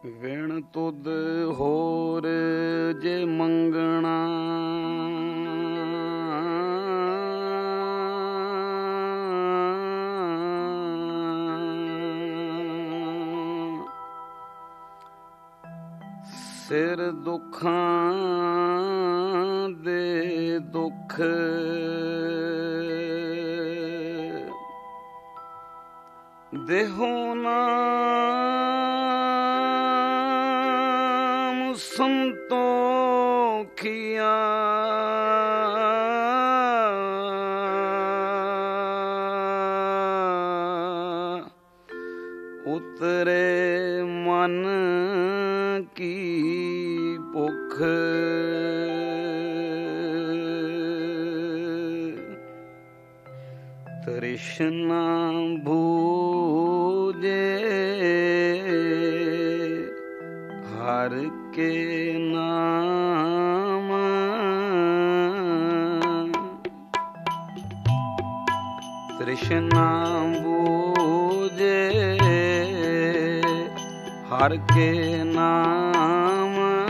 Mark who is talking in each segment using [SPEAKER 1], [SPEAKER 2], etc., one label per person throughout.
[SPEAKER 1] विण तुद होर जे मंगना सिर दुखां दे दुख देहो नाम संतोखिया उतरे मन की भुख तृष्णा भूजे हर के नाम तृष्णा भूजे हर के नाम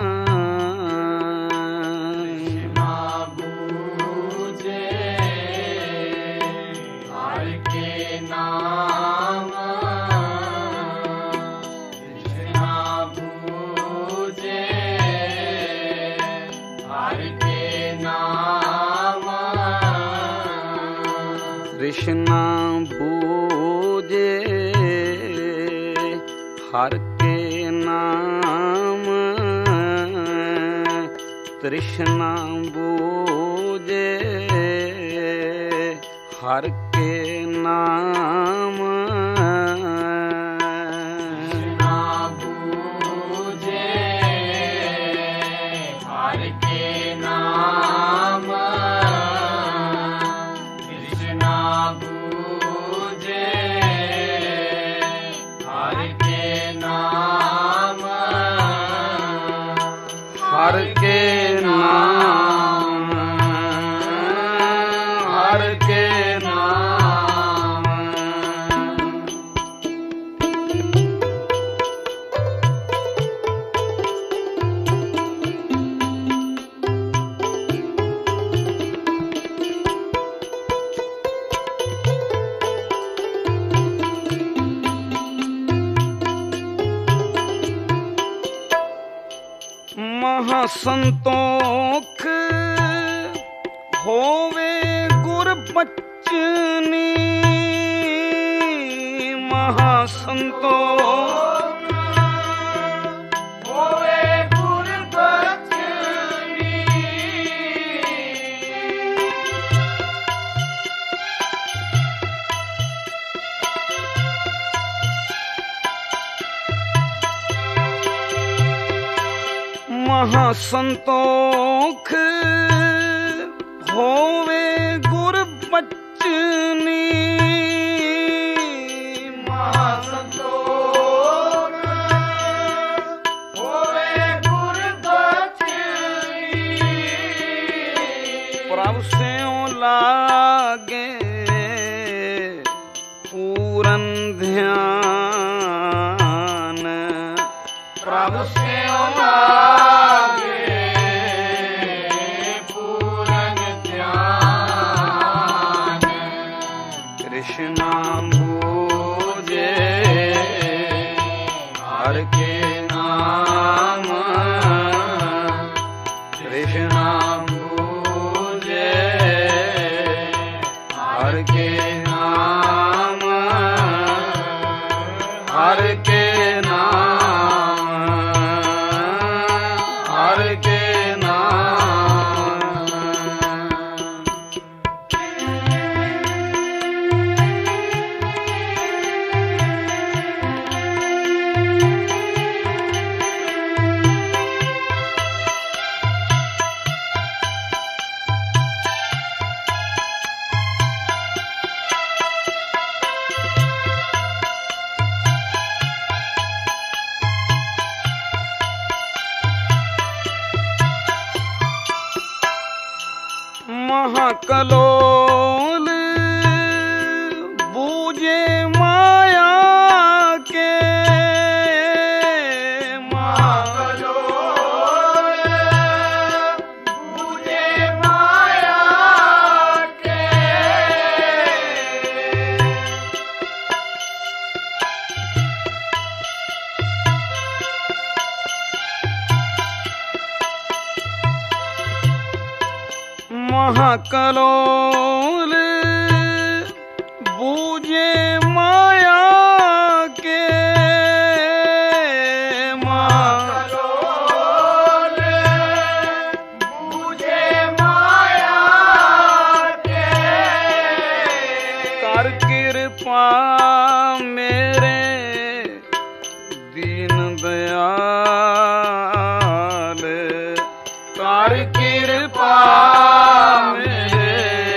[SPEAKER 1] कृष्णा बूझे हर के नाम कृष्णा बूझे हर के नाम हर के नाम हर के नाम महासंतोख होवे गुर बचनी महासंतोख होवे गुर बचनी महासंतोख होवे गुर बचनी महासंतोख होवे गुर बचनी प्रभु से लागे पूरन ध्यान प्रभु से कृष्णा बूझे हर के नाम कृष्णा बूझे हर के नाम हर के नाम हर के महाकलोल बूझे माया के कलोल बूझे माया के
[SPEAKER 2] कलोल बूझे माया के
[SPEAKER 1] कर कृपा मेरे दीन दयाल कर कृपा मेरे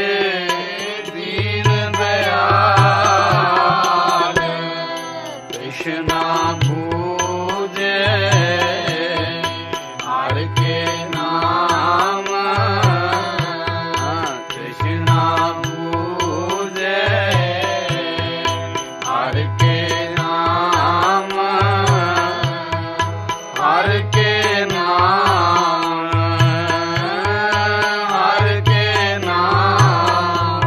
[SPEAKER 1] दीन दयाल कृष्णा पूजे हर के नाम कृष्णा पूजे हर के नाम हर के नाम हर के नाम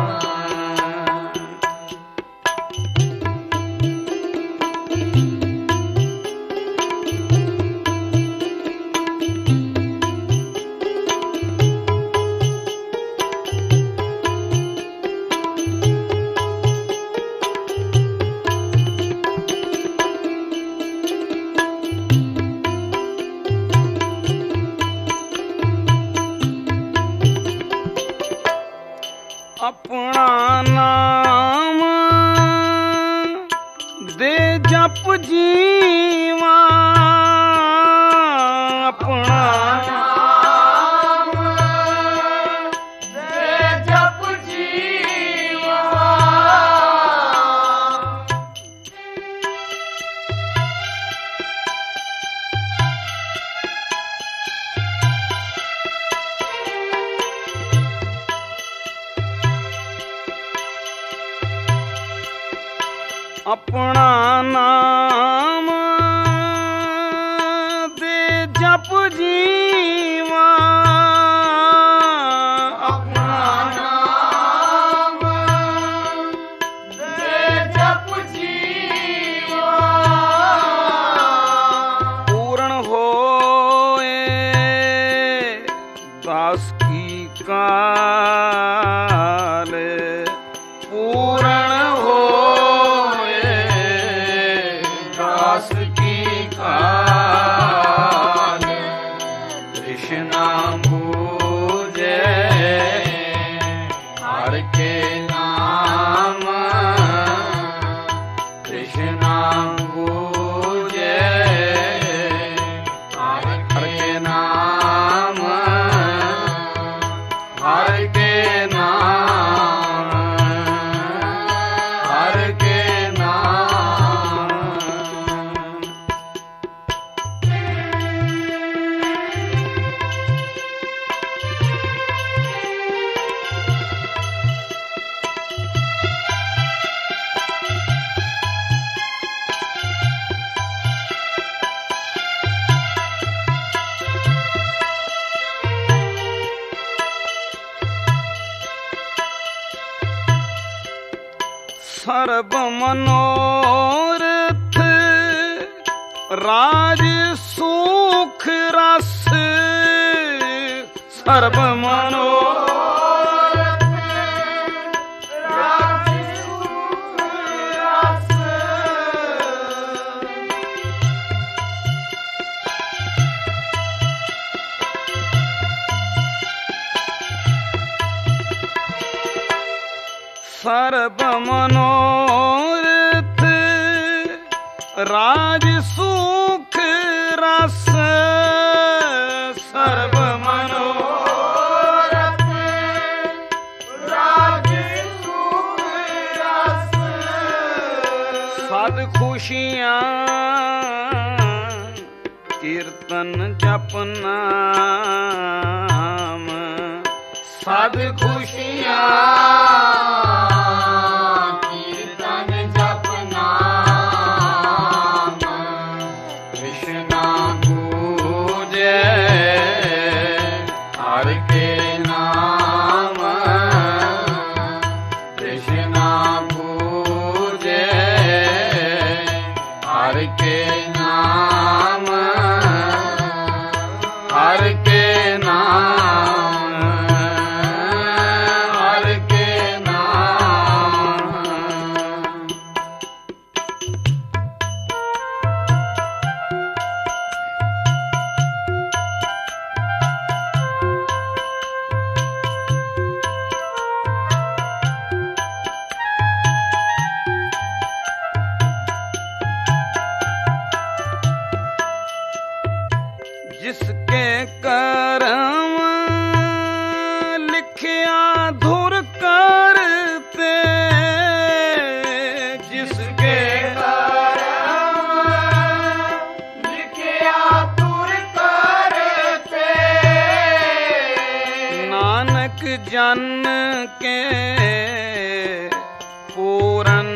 [SPEAKER 1] अपना नाम दे जप जीवा अपना
[SPEAKER 2] नाम दे जप जीवा
[SPEAKER 1] अपना नाम दे जप जीवा
[SPEAKER 2] अपना नाम दे जप जीवा
[SPEAKER 1] पूर्ण होए दास की काल पूर्ण होए दास की काल कृष्णा पूजे हर के नाम कृष्णा पूजे हर के नाम हर के नाम हर के नाम सर्व मनोरथ राज सुख रस सर्व मनोरथ
[SPEAKER 2] राज सुख रस
[SPEAKER 1] सर्व मनोरथ राज सुख रस सर्व मनोरथ
[SPEAKER 2] राज सुख रस
[SPEAKER 1] सद खुशियाँ कीर्तन जप नाम सद खुशियाँ
[SPEAKER 2] कीर्तन जप नाम
[SPEAKER 1] कृष्णा पूजे हर के नाम कृष्णा पूजे हर के नाम हर के नाम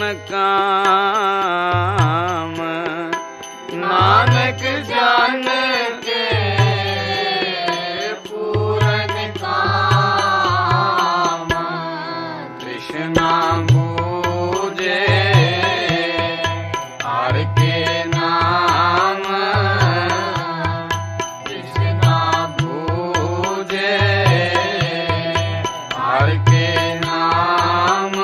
[SPEAKER 1] ਕਾਮ ਨਾਨਕ ਜਨ ਕੇ
[SPEAKER 2] ਪੂਰਨ ਕਾਮ
[SPEAKER 1] ਤ੍ਰਿਸ਼ਨਾ ਬੂਝੇ ਹਰ ਕੇ ਨਾਮ
[SPEAKER 2] ਤ੍ਰਿਸ਼ਨਾ
[SPEAKER 1] ਬੂਝੇ ਹਰ ਕੇ ਨਾਮ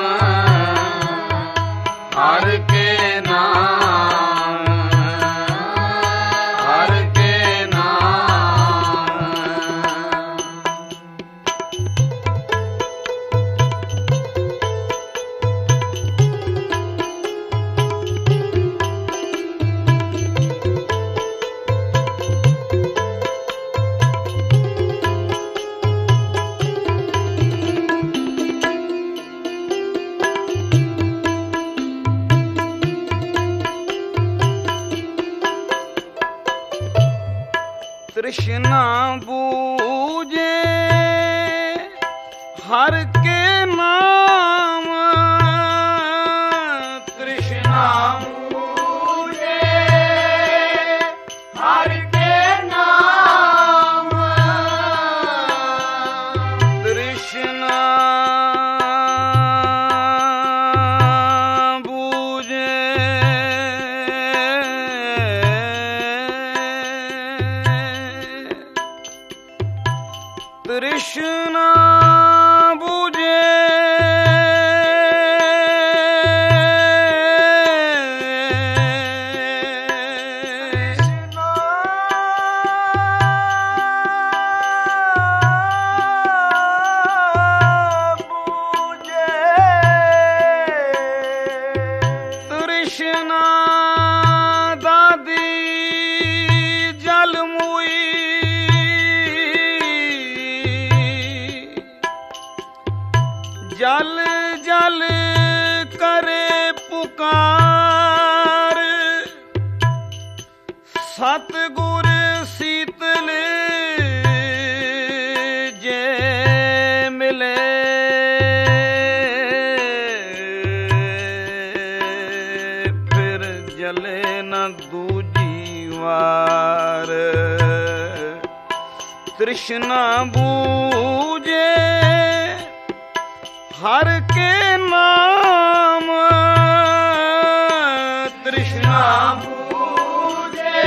[SPEAKER 1] ਹਰ ਕੇ ਨਾਮ ਹਰ ਕੇ ਨਾਮ ਤ੍ਰਿਸ਼ਨਾ ਬੂਝੇ ਹਰ ਕੇ ਨਾਮ ਤ੍ਰਿਸ਼ਨਾ
[SPEAKER 2] ਬੂਝੇ ਹਰ ਕੇ ਨਾਮ
[SPEAKER 1] ਤ੍ਰਿਸ਼ਨਾ ਬੂਝੇ ਤ੍ਰਿਸ਼ਨਾ ਬੂਝੇ ਤ੍ਰਿਸ਼ਨਾ ਦਾਦੀ ਜਲ ਜਲ ਜਲ ਕਰੇ ਪੁਕਾਰ ਸਤਿਗੁਰ ਸੀਤਲ ਜੇ ਮਿਲੇ ਫਿਰ ਜਲੇ ਨਾ ਦੂਜੀ ਵਾਰ ਤ੍ਰਿਸ਼ਨਾ ਬੂਝੇ ਹਰ ਕੇ ਨਾਮ ਤ੍ਰਿਸ਼ਨਾ
[SPEAKER 2] ਬੂਝੇ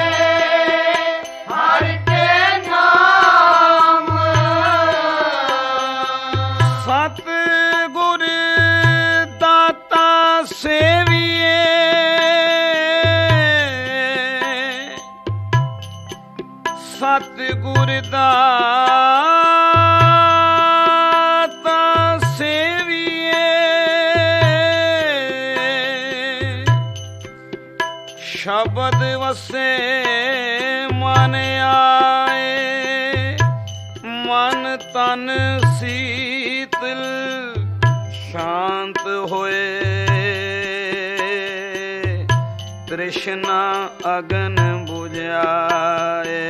[SPEAKER 2] ਹਰ ਕੇ ਨਾਮ
[SPEAKER 1] ਸਤਿਗੁਰ ਦਾਤਾ ਸੇਵੀਏ ਸਤਿਗੁਰ ਦਾਤਾ ਸੇਵੀਏ ਸ਼ਬਦ ਵਸੇ ਮਨ ਆਏ ਮਨ ਤਨ ਸੀਤਲ ਸ਼ਾਂਤ ਹੋਏ ਤ੍ਰਿਸ਼ਨਾ ਅਗਨ ਬੁਝਾਏ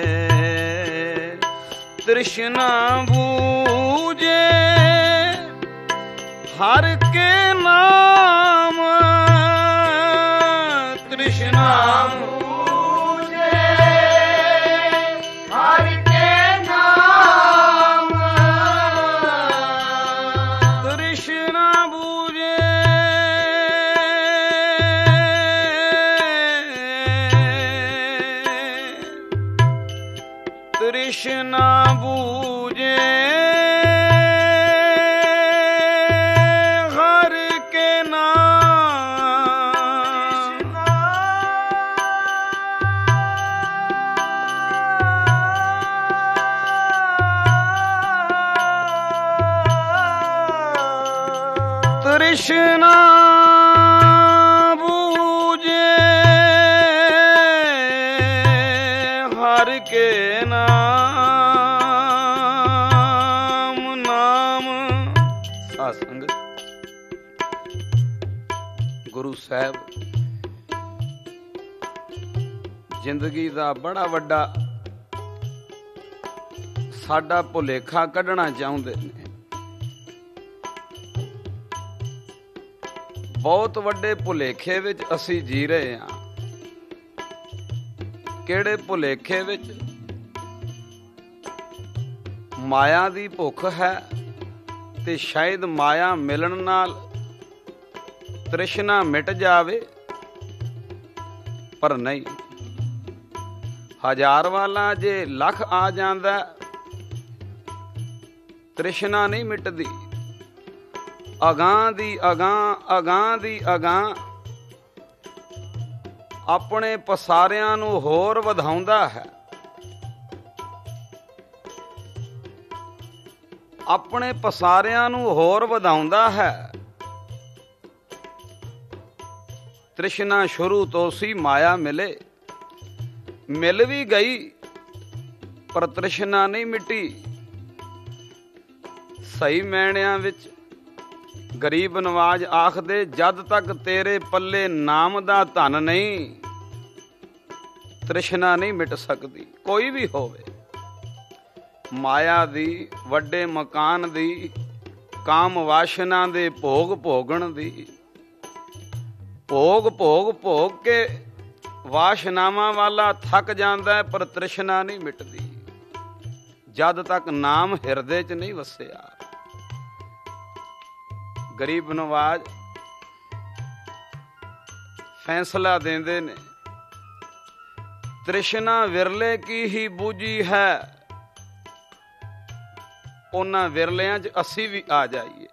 [SPEAKER 1] ਤ੍ਰਿਸ਼ਨਾ ਬੂਝੇ ਹਰ ਕੇ ਨਾਮ ਤ੍ਰਿਸ਼ਨਾ
[SPEAKER 2] ਬੂਝੇ ਹਰ ਕੇ ਨਾਮ
[SPEAKER 1] ਤ੍ਰਿਸ਼ਨਾ ਬੂਝੇ ਤ੍ਰਿਸ਼ਨਾ ਬੂਝੇ ਹਰ ਕੇ ਨਾਮ ਤ੍ਰਿਸ਼ਨਾ ਬੂਝੇ ਹਰ ਕੇ ਨਾਮ ਨਾਮ ਸਾਧ ਸੰਗਤ ਗੁਰੂ ਸਾਹਿਬ ਜ਼ਿੰਦਗੀ ਦਾ ਬੜਾ ਵੱਡਾ ਸਾਡਾ ਭੁਲੇਖਾ ਕੱਢਣਾ ਚਾਹੁੰਦੇ ਨੇ। ਬਹੁਤ ਵੱਡੇ ਭੁਲੇਖੇ ਵਿੱਚ ਅਸੀਂ ਜੀ ਰਹੇ ਹਾਂ। ਕਿਹੜੇ ਭੁਲੇਖੇ ਵਿੱਚ? ਮਾਇਆ ਦੀ ਭੁੱਖ ਹੈ ਤੇ ਸ਼ਾਇਦ ਮਾਇਆ ਮਿਲਣ ਨਾਲ ਤ੍ਰਿਸ਼ਨਾ ਮਿਟ ਜਾਵੇ, ਪਰ ਨਹੀਂ। ਹਜ਼ਾਰ ਵਾਲਾ ਜੇ ਲੱਖ ਆ ਜਾਂਦਾ, ਤ੍ਰਿਸ਼ਨਾ ਨਹੀਂ ਮਿਟਦੀ। ਅਗਾਂਹ ਦੀ ਅਗਾਂਹ, ਅਗਾਂਹ ਦੀ ਅਗਾਂਹ ਆਪਣੇ ਪਸਾਰਿਆਂ ਨੂੰ ਹੋਰ ਵਧਾਉਂਦਾ ਹੈ। ਆਪਣੇ ਪਸਾਰਿਆਂ ਨੂੰ ਹੋਰ ਵਧਾਉਂਦਾ ਹੈ। ਤ੍ਰਿਸ਼ਨਾ ਸ਼ੁਰੂ ਤੋਂ ਸੀ ਮਾਇਆ ਮਿਲੇ, ਮਿਲ ਵੀ ਗਈ ਪਰ ਤ੍ਰਿਸ਼ਨਾ ਨਹੀਂ ਮਿਟੀ। ਸਹੀ ਮੈਣਿਆਂ ਵਿੱਚ ਗਰੀਬ ਨਵਾਜ ਆਖਦੇ, ਜਦ ਤੱਕ ਤੇਰੇ ਪੱਲੇ ਨਾਮ ਦਾ ਧਨ ਨਹੀਂ, ਤ੍ਰਿਸ਼ਨਾ ਨਹੀਂ ਮਿਟ ਸਕਦੀ। ਕੋਈ ਵੀ ਹੋਵੇ, ਮਾਇਆ ਦੀ, ਵੱਡੇ ਮਕਾਨ ਦੀ, ਕਾਮ ਵਾਸ਼ਨਾ ਦੇ ਭੋਗ ਭੋਗਣ ਦੀ, ਭੋਗ ਭੋਗ ਭੋਗ ਕੇ ਵਾਸ਼ਨਾਵਾਂ ਵਾਲਾ ਥੱਕ ਜਾਂਦਾ ਹੈ, ਪਰ ਤ੍ਰਿਸ਼ਨਾ ਨਹੀਂ ਮਿਟਦੀ ਜਦ ਤੱਕ ਨਾਮ ਹਿਰਦੇ 'ਚ ਨਹੀਂ ਵਸਿਆ। ਗਰੀਬ ਨਵਾਜ ਫੈਸਲਾ ਦਿੰਦੇ ਨੇ, ਤ੍ਰਿਸ਼ਨਾ ਵਿਰਲੇ ਕੀ ਹੀ ਬੂਝੀ ਹੈ। ਉਹਨਾਂ ਵਿਰਲਿਆਂ 'ਚ ਅਸੀਂ ਵੀ ਆ ਜਾਈਏ।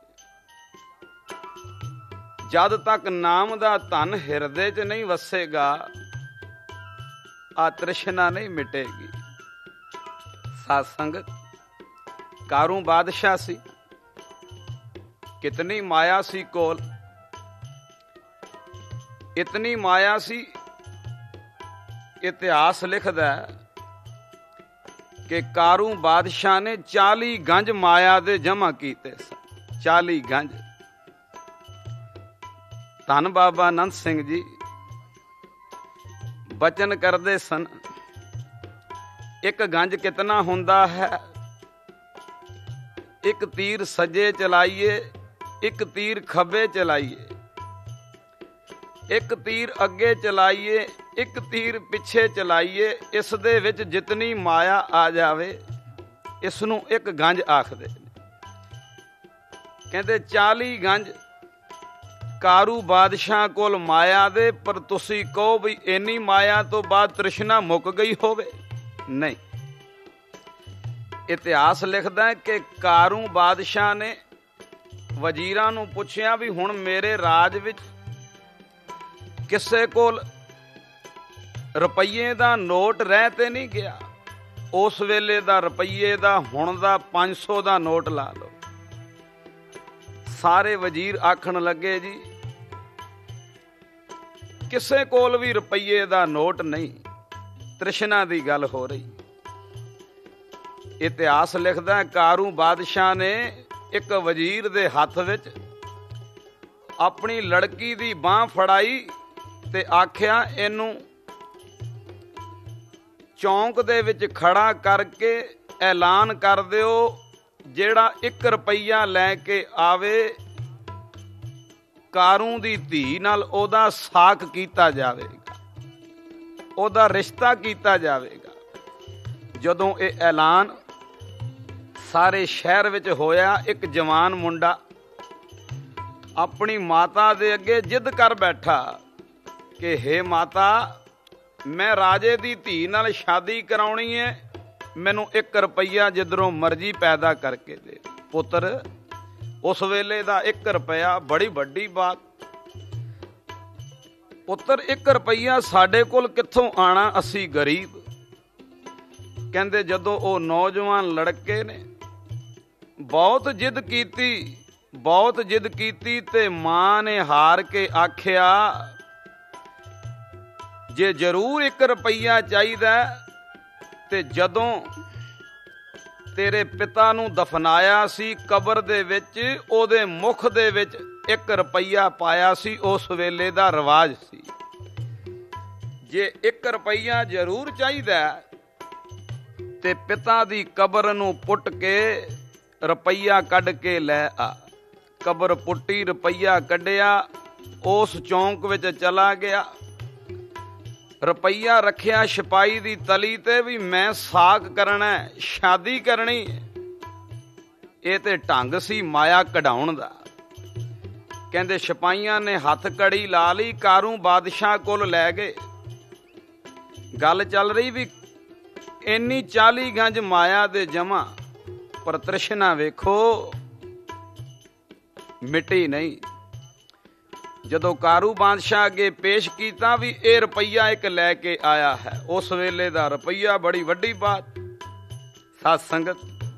[SPEAKER 1] ਜਦ ਤੱਕ ਨਾਮ ਦਾ ਧਨ ਹਿਰਦੇ 'ਚ ਨਹੀਂ ਵਸੇਗਾ, ਆ ਤ੍ਰਿਸ਼ਨਾ ਨਹੀਂ ਮਿਟੇਗੀ। ਸਾਧ ਸੰਗਤ, ਕਾਰੂ ਬਾਦਸ਼ਾਹ ਸੀ, ਕਿਤਨੀ ਮਾਇਆ ਸੀ ਕੋਲ, ਇਤਨੀ ਮਾਇਆ ਸੀ। ਇਤਿਹਾਸ ਲਿਖਦਾ ਕਿ ਕਾਰੂ ਬਾਦਸ਼ਾਹ ਨੇ 40 ਗੰਜ ਮਾਇਆ ਦੇ ਜਮ੍ਹਾਂ ਕੀਤੇ ਸਨ। 40 ਗੰਜ। ਧੰਨ ਬਾਬਾ ਆਨੰਦ ਸਿੰਘ ਜੀ ਬਚਨ ਕਰਦੇ ਸਨ, ਇੱਕ ਗੰਜ ਕਿਤਨਾ ਹੁੰਦਾ ਹੈ? ਇੱਕ ਤੀਰ ਸੱਜੇ ਚਲਾਈਏ, ਇੱਕ ਤੀਰ ਖੱਬੇ ਚਲਾਈਏ, ਇੱਕ ਤੀਰ ਅੱਗੇ ਚਲਾਈਏ, ਇੱਕ ਤੀਰ ਪਿੱਛੇ ਚਲਾਈਏ। ਇਸ ਦੇ ਵਿੱਚ ਜਿਤਨੀ ਮਾਇਆ ਆ ਜਾਵੇ, ਇਸ ਨੂੰ ਇੱਕ ਗੰਜ ਆਖਦੇ ਨੇ। ਕਹਿੰਦੇ 40 ਗੰਜ ਕਾਰੂ ਬਾਦਸ਼ਾਹ ਕੋਲ ਮਾਇਆ ਦੇ, ਪਰ ਤੁਸੀਂ ਕਹੋ ਵੀ ਇੰਨੀ ਮਾਇਆ ਤੋਂ ਬਾਅਦ ਤ੍ਰਿਸ਼ਨਾ ਮੁੱਕ ਗਈ ਹੋਵੇ? ਨਹੀਂ। ਇਤਿਹਾਸ ਲਿਖਦਾ ਹੈ ਕਿ ਕਾਰੂ ਬਾਦਸ਼ਾਹ ਨੇ ਵਜ਼ੀਰਾਂ ਨੂੰ ਪੁੱਛਿਆ ਵੀ ਹੁਣ ਮੇਰੇ ਰਾਜ ਵਿੱਚ ਕਿਸੇ ਕੋਲ ਰੁਪਈਏ ਦਾ ਨੋਟ ਰਹਿ ਤੇ ਨਹੀਂ ਗਿਆ? ਉਸ ਵੇਲੇ ਦਾ ਰੁਪਈਏ ਦਾ, ਹੁਣ ਦਾ 500 ਦਾ ਨੋਟ ਲਾ ਲਓ। ਸਾਰੇ ਵਜ਼ੀਰ ਆਖਣ ਲੱਗੇ, ਜੀ ਕਿਸੇ ਕੋਲ ਵੀ ਰੁਪਈਏ ਦਾ ਨੋਟ ਨਹੀਂ। ਤ੍ਰਿਸ਼ਨਾ ਦੀ ਗੱਲ ਹੋ ਰਹੀ। ਇਤਿਹਾਸ ਲਿਖਦਾ, ਕਾਰੂ ਬਾਦਸ਼ਾਹ ਨੇ ਇੱਕ ਵਜ਼ੀਰ ਦੇ ਹੱਥ ਵਿੱਚ ਆਪਣੀ ਲੜਕੀ ਦੀ ਬਾਂਹ ਫੜਾਈ ਤੇ ਆਖਿਆ, ਇਹਨੂੰ ਚੌਂਕ ਦੇ ਵਿੱਚ ਖੜਾ ਕਰਕੇ ਐਲਾਨ ਕਰ ਦਿਓ, ਜਿਹੜਾ 1 ਰੁਪਈਆ ਲੈ ਕੇ ਆਵੇ, ਕਾਰੂ ਦੀ ਧੀ ਨਾਲ ਉਹਦਾ ਸਾਕ ਕੀਤਾ ਜਾਵੇਗਾ, ਉਹਦਾ ਰਿਸ਼ਤਾ ਕੀਤਾ ਜਾਵੇਗਾ। ਜਦੋਂ ਇਹ ਐਲਾਨ ਸਾਰੇ ਸ਼ਹਿਰ ਵਿੱਚ ਹੋਇਆ, ਇੱਕ ਜਵਾਨ ਮੁੰਡਾ ਆਪਣੀ ਮਾਤਾ ਦੇ ਅੱਗੇ ਜਿੱਦ ਕਰ ਬੈਠਾ ਕਿ ਹੇ ਮਾਤਾ, ਮੈਂ ਰਾਜੇ ਦੀ ਧੀ ਨਾਲ ਸ਼ਾਦੀ ਕਰਾਉਣੀ ਹੈ, ਮੈਨੂੰ 1 ਰੁਪਈਆ ਜਿੱਧਰੋਂ ਮਰਜ਼ੀ ਪੈਦਾ ਕਰਕੇ ਦੇ। ਪੁੱਤਰ, ਉਸ ਵੇਲੇ ਦਾ 1 ਰੁਪਇਆ ਬੜੀ ਵੱਡੀ ਬਾਤ। ਪੁੱਤਰ, 1 ਰੁਪਈਆ ਸਾਡੇ ਕੋਲ ਕਿੱਥੋਂ ਆਣਾ, ਅਸੀਂ ਗਰੀਬ। ਕਹਿੰਦੇ ਜਦੋਂ ਉਹ ਨੌਜਵਾਨ ਲੜਕੇ ਨੇ ਬਹੁਤ ਜਿੱਦ ਕੀਤੀ, ਬਹੁਤ ਜਿੱਦ ਕੀਤੀ ਤੇ ਮਾਂ ਨੇ ਹਾਰ ਕੇ ਆਖਿਆ, ਜੇ ਜ਼ਰੂਰ 1 ਰੁਪਈਆ ਚਾਹੀਦਾ ਤੇ ਜਦੋਂ ਤੇਰੇ ਪਿਤਾ ਨੂੰ ਦਫਨਾਇਆ ਸੀ ਕਬਰ ਦੇ ਵਿੱਚ, ਉਹਦੇ ਮੁਖ ਦੇ ਵਿੱਚ 1 ਰੁਪਈਆ ਪਾਇਆ ਸੀ। ਉਸ ਵੇਲੇ ਦਾ ਰਿਵਾਜ ਸੀ। ਜੇ 1 ਰੁਪਈਆ ਜ਼ਰੂਰ ਚਾਹੀਦਾ ਤੇ ਪਿਤਾ ਦੀ ਕਬਰ ਨੂੰ ਪੁੱਟ ਕੇ ਰੁਪਈਆ ਕੱਢ ਕੇ ਲੈ ਆ। ਕਬਰ ਪੁੱਟੀ, ਰੁਪਈਆ ਕੱਢਿਆ, ਉਸ ਚੌਂਕ ਵਿੱਚ ਚਲਾ ਗਿਆ। ਰੁਪਈਆ ਰੱਖਿਆ ਸਿਪਾਹੀ ਦੀ ਤਲੀ ਤੇ ਵੀ ਮੈਂ ਸਾਕ ਕਰਨਾ, ਸ਼ਾਦੀ ਕਰਨੀ। ਇਹ ਤੇ ਢੰਗ ਸੀ ਮਾਇਆ ਕਢਾਉਣ ਦਾ। ਕਹਿੰਦੇ ਸਿਪਾਹੀਆਂ ਨੇ ਹੱਥ ਕੜੀ ਲਾ ਲਈ, ਕਾਰੂ ਬਾਦਸ਼ਾਹ ਕੋਲ ਲੈ ਗਏ। ਗੱਲ ਚੱਲ ਰਹੀ ਵੀ ਇੰਨੀ 40 ਗੰਜ ਮਾਇਆ ਦੇ ਜਮਾ, ਪਰ ਤ੍ਰਿਸ਼ਨਾ ਵੇਖੋ ਮਿਟੀ ਨਹੀਂ। ਜਦੋਂ ਕਾਰੂ ਬਾਦਸ਼ਾਹ ਅੱਗੇ ਪੇਸ਼ ਕੀਤਾ ਵੀ ਇਹ ਰੁਪਈਆ ਇੱਕ ਲੈ ਕੇ ਆਇਆ ਹੈ। ਉਸ ਵੇਲੇ ਦਾ ਰੁਪਈਆ ਬੜੀ ਵੱਡੀ ਬਾਤ। ਸਾਧ ਸੰਗਤ,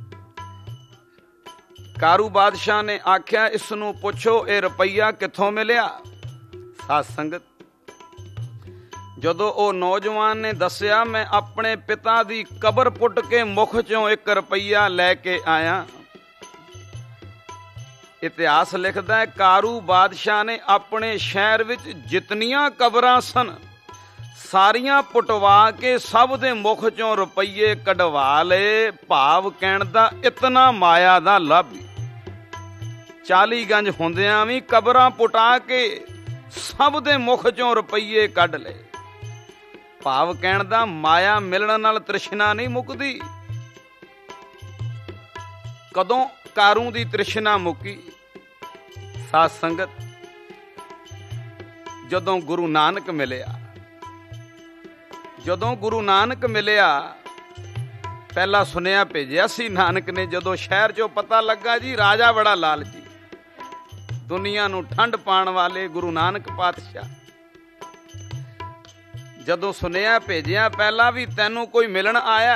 [SPEAKER 1] ਕਾਰੂ ਬਾਦਸ਼ਾਹ ਨੇ ਆਖਿਆ ਇਸ ਨੂੰ ਪੁੱਛੋ ਇਹ ਰੁਪਈਆ ਕਿੱਥੋਂ ਮਿਲਿਆ। ਸਾਧ ਸੰਗਤ, ਜਦੋਂ ਉਹ ਨੌਜਵਾਨ ਨੇ ਦੱਸਿਆ ਮੈਂ ਆਪਣੇ ਪਿਤਾ ਦੀ ਕਬਰ ਪੁੱਟ ਕੇ ਮੁਖ ਚੋਂ 1 ਰੁਪਈਆ ਲੈ ਕੇ ਆਇਆ। ਇਤਿਹਾਸ ਲਿਖਦਾ ਹੈ ਕਾਰੂ ਬਾਦਸ਼ਾਹ ਨੇ ਆਪਣੇ ਸ਼ਹਿਰ ਵਿੱਚ ਜਿਤਨੀਆਂ ਕਬਰਾਂ ਸਨ ਸਾਰੀਆਂ ਪੁੱਟਵਾ ਕੇ ਸਭ ਦੇ ਮੁਖ ਚੋਂ ਰੁਪਈਏ ਕਢਵਾ ਲਏ। ਭਾਵ ਕਹਿਣ ਦਾ ਇਤਨਾ ਮਾਇਆ ਦਾ ਲਾਭੀ। 40 ਗੰਜ ਹੁੰਦਿਆਂ ਵੀ ਕਬਰਾਂ ਪੁਟਾ ਕੇ ਸਭ ਦੇ ਮੁਖ ਚੋਂ ਰੁਪਈਏ ਕੱਢ ਲਏ। ਭਾਵ ਕਹਿਣ ਦਾ ਮਾਇਆ ਮਿਲਣ ਨਾਲ ਤ੍ਰਿਸ਼ਨਾ ਨਹੀਂ ਮੁੱਕਦੀ। ਕਦੋਂ ਕਾਰੂ ਦੀ ਤ੍ਰਿਸ਼ਨਾ ਮੁੱਕੀ? ਸਾਧ ਸੰਗਤ, ਜਦੋਂ ਗੁਰੂ ਨਾਨਕ ਮਿਲਿਆ। ਜਦੋਂ ਗੁਰੂ ਨਾਨਕ ਮਿਲਿਆ, ਪਹਿਲਾਂ ਸੁਨੇਹਾ ਭੇਜਿਆ ਸੀ ਨਾਨਕ ਨੇ। ਜਦੋਂ ਸ਼ਹਿਰ ਚੋਂ ਪਤਾ ਲੱਗਾ ਜੀ ਰਾਜਾ ਬੜਾ ਲਾਲਚੀ, ਦੁਨੀਆ ਨੂੰ ਠੰਡ ਪਾਉਣ ਵਾਲੇ ਗੁਰੂ ਨਾਨਕ ਪਾਤਸ਼ਾਹ, ਜਦੋਂ ਸੁਨੇਹਾ ਭੇਜਿਆ ਪਹਿਲਾਂ ਵੀ ਤੈਨੂੰ ਕੋਈ ਮਿਲਣ ਆਇਆ,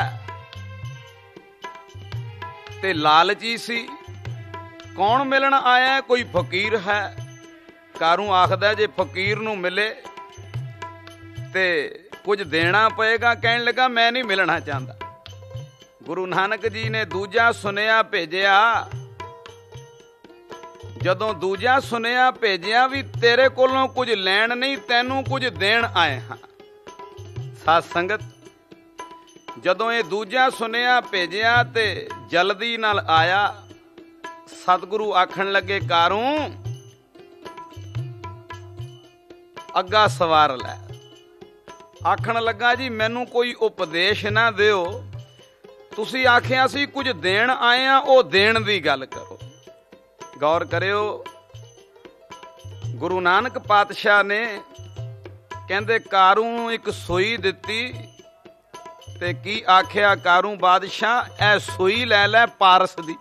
[SPEAKER 1] ਤੇ ਲਾਲਚੀ ਸੀ। ਕੌਣ ਮਿਲਣ ਆਇਆ? ਕੋਈ ਫਕੀਰ ਹੈ। ਕਾਰੂ ਆਖਦਾ ਜੇ ਫਕੀਰ ਨੂੰ ਮਿਲੇ ਤੇ ਕੁਝ ਦੇਣਾ ਪਏਗਾ। ਕਹਿਣ ਲੱਗਾ ਮੈਂ ਨਹੀਂ ਮਿਲਣਾ ਚਾਹੁੰਦਾ। ਗੁਰੂ ਨਾਨਕ ਜੀ ਨੇ ਦੂਜਾ ਸੁਨੇਹਾ ਭੇਜਿਆ। ਜਦੋਂ ਦੂਜਾ ਸੁਨੇਹਾ ਭੇਜਿਆ ਵੀ ਤੇਰੇ ਕੋਲੋਂ ਕੁਝ ਲੈਣ ਨਹੀਂ, ਤੈਨੂੰ ਕੁਝ ਦੇਣ ਆਏ ਹਾਂ। ਸਾਧ ਸੰਗਤ, ਜਦੋਂ ਇਹ ਦੂਜਾ ਸੁਨੇਹਾ ਭੇਜਿਆ ਤੇ ਜਲਦੀ ਨਾਲ ਆਇਆ। ਸਤਿਗੁਰੂ ਆਖਣ ਲੱਗੇ ਕਾਰੂ ਅੱਗਾ ਸਵਾਰ ਲੈ। ਆਖਣ ਲੱਗਾ ਜੀ ਮੈਨੂੰ ਕੋਈ ਉਪਦੇਸ਼ ਨਾ ਦਿਓ, ਤੁਸੀਂ ਆਖਿਆ ਸੀ ਕੁਝ ਦੇਣ ਆਏ ਆ, ਉਹ ਦੇਣ ਦੀ ਗੱਲ ਕਰੋ। ਗੌਰ ਕਰਿਓ, ਗੁਰੂ ਨਾਨਕ ਪਾਤਸ਼ਾਹ ਨੇ ਕਹਿੰਦੇ ਕਾਰੂ ਨੂੰ ਇੱਕ ਸੂਈ ਦਿੱਤੀ ਤੇ ਕੀ ਆਖਿਆ ਕਾਰੂ ਬਾਦਸ਼ਾਹ ਇਹ ਸੂਈ ਲੈ ਲੈ ਪਾਰਸ ਦੀ।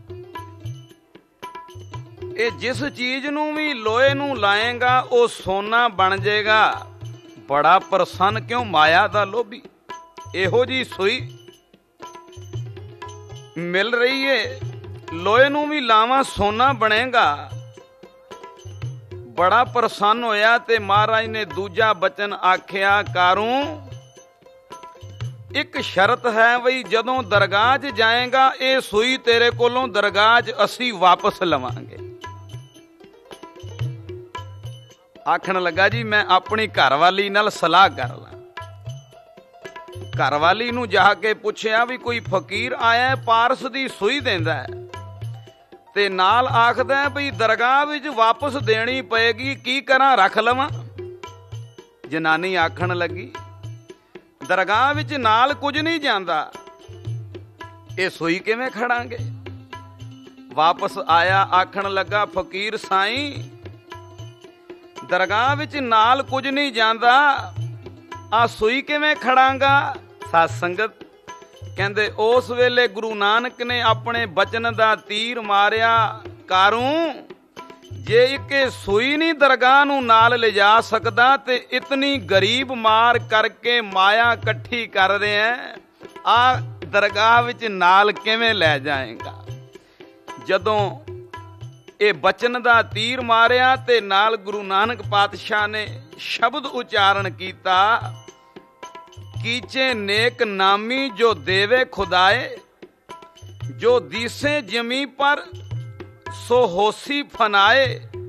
[SPEAKER 1] ਇਹ ਜਿਸ ਚੀਜ਼ ਨੂੰ ਵੀ ਲੋਹੇ ਨੂੰ ਲਾਏਗਾ ਉਹ ਸੋਨਾ ਬਣ ਜਾਏਗਾ। ਬੜਾ ਪ੍ਰਸੰਨ ਕਿਉਂ? ਮਾਇਆ ਦਾ ਲੋਭੀ। ਇਹੋ ਜੀ ਸੂਈ ਮਿਲ ਰਹੀ ਏ, ਲੋਹੇ ਨੂੰ ਵੀ ਲਾਵਾਂ ਸੋਨਾ ਬਣੇਗਾ। ਬੜਾ ਪ੍ਰਸੰਨ ਹੋਇਆ ਤੇ ਮਹਾਰਾਜ ਨੇ ਦੂਜਾ ਬਚਨ ਆਖਿਆ ਕਾਰੂ ਇੱਕ ਸ਼ਰਤ ਹੈ ਬਈ ਜਦੋਂ ਦਰਗਾਹ 'ਚ ਜਾਏਗਾ ਇਹ ਸੂਈ ਤੇਰੇ ਕੋਲੋਂ ਦਰਗਾਹ 'ਚ ਅਸੀਂ ਵਾਪਸ ਲਵਾਂਗੇ। ਆਖਣ ਲੱਗਾ ਜੀ ਮੈਂ ਆਪਣੀ ਘਰਵਾਲੀ ਨਾਲ ਸਲਾਹ ਕਰ ਲਾਂ। ਘਰਵਾਲੀ ਨੂੰ ਜਾ ਕੇ ਪੁੱਛਿਆ ਵੀ ਕੋਈ ਫਕੀਰ ਆਇਆ ਪਾਰਸ ਦੀ ਸੂਈ ਦਿੰਦਾ ਹੈ ਤੇ ਨਾਲ ਆਖਦਾ ਵੀ ਦਰਗਾਹ ਵਿੱਚ ਵਾਪਸ ਦੇਣੀ ਪਏਗੀ, ਕੀ ਕਰਾਂ ਰੱਖ ਲਵਾਂ? ਜਨਾਨੀ ਆਖਣ ਲੱਗੀ ਦਰਗਾਹ ਵਿੱਚ ਨਾਲ ਕੁਝ ਨਹੀਂ ਜਾਂਦਾ, ਇਹ ਸੂਈ ਕਿਵੇਂ ਖੜਾਂਗੇ? ਵਾਪਸ ਆਇਆ ਆਖਣ ਲੱਗਾ ਫਕੀਰ ਸਾਈਂ ਦਰਗਾਹ ਵਿੱਚ ਨਾਲ ਕੁਝ ਨਹੀਂ ਜਾਂਦਾ, ਆ ਸੂਈ ਕਿਵੇਂ ਖੜਾਂਗਾ? ਸਾਧ ਸੰਗਤ ਕਹਿੰਦੇ ਉਸ ਵੇਲੇ ਗੁਰੂ ਨਾਨਕ ਨੇ ਆਪਣੇ ਬਚਨ ਦਾ ਤੀਰ ਮਾਰਿਆ। ਕਾਰੂ ਜੇ ਇੱਕ ਸੂਈ ਨਹੀਂ ਦਰਗਾਹ ਨੂੰ ਨਾਲ ਲਿਜਾ ਸਕਦਾ ਤੇ ਇਤਨੀ ਗਰੀਬ ਮਾਰ ਕਰਕੇ ਮਾਇਆ ਇਕੱਠੀ ਕਰ ਰਿਹਾ, ਆ ਦਰਗਾਹ ਵਿੱਚ ਨਾਲ ਕਿਵੇਂ ਲੈ ਜਾਏਗਾ? ਜਦੋਂ ਇਹ ਬਚਨ ਦਾ ਤੀਰ ਮਾਰਿਆ ਤੇ ਨਾਲ ਗੁਰੂ ਨਾਨਕ ਪਾਤਸ਼ਾਹ ਨੇ ਸ਼ਬਦ ਉਚਾਰਨ ਕੀਤਾ ਕੀਚੇ ਨੇਕ ਨਾਮੀ ਜੋ ਦੇਵੇ ਖੁਦਾਏ, ਜੋ ਦੀਸੇ ਜਮੀ ਪਰ सो होसी फनाए,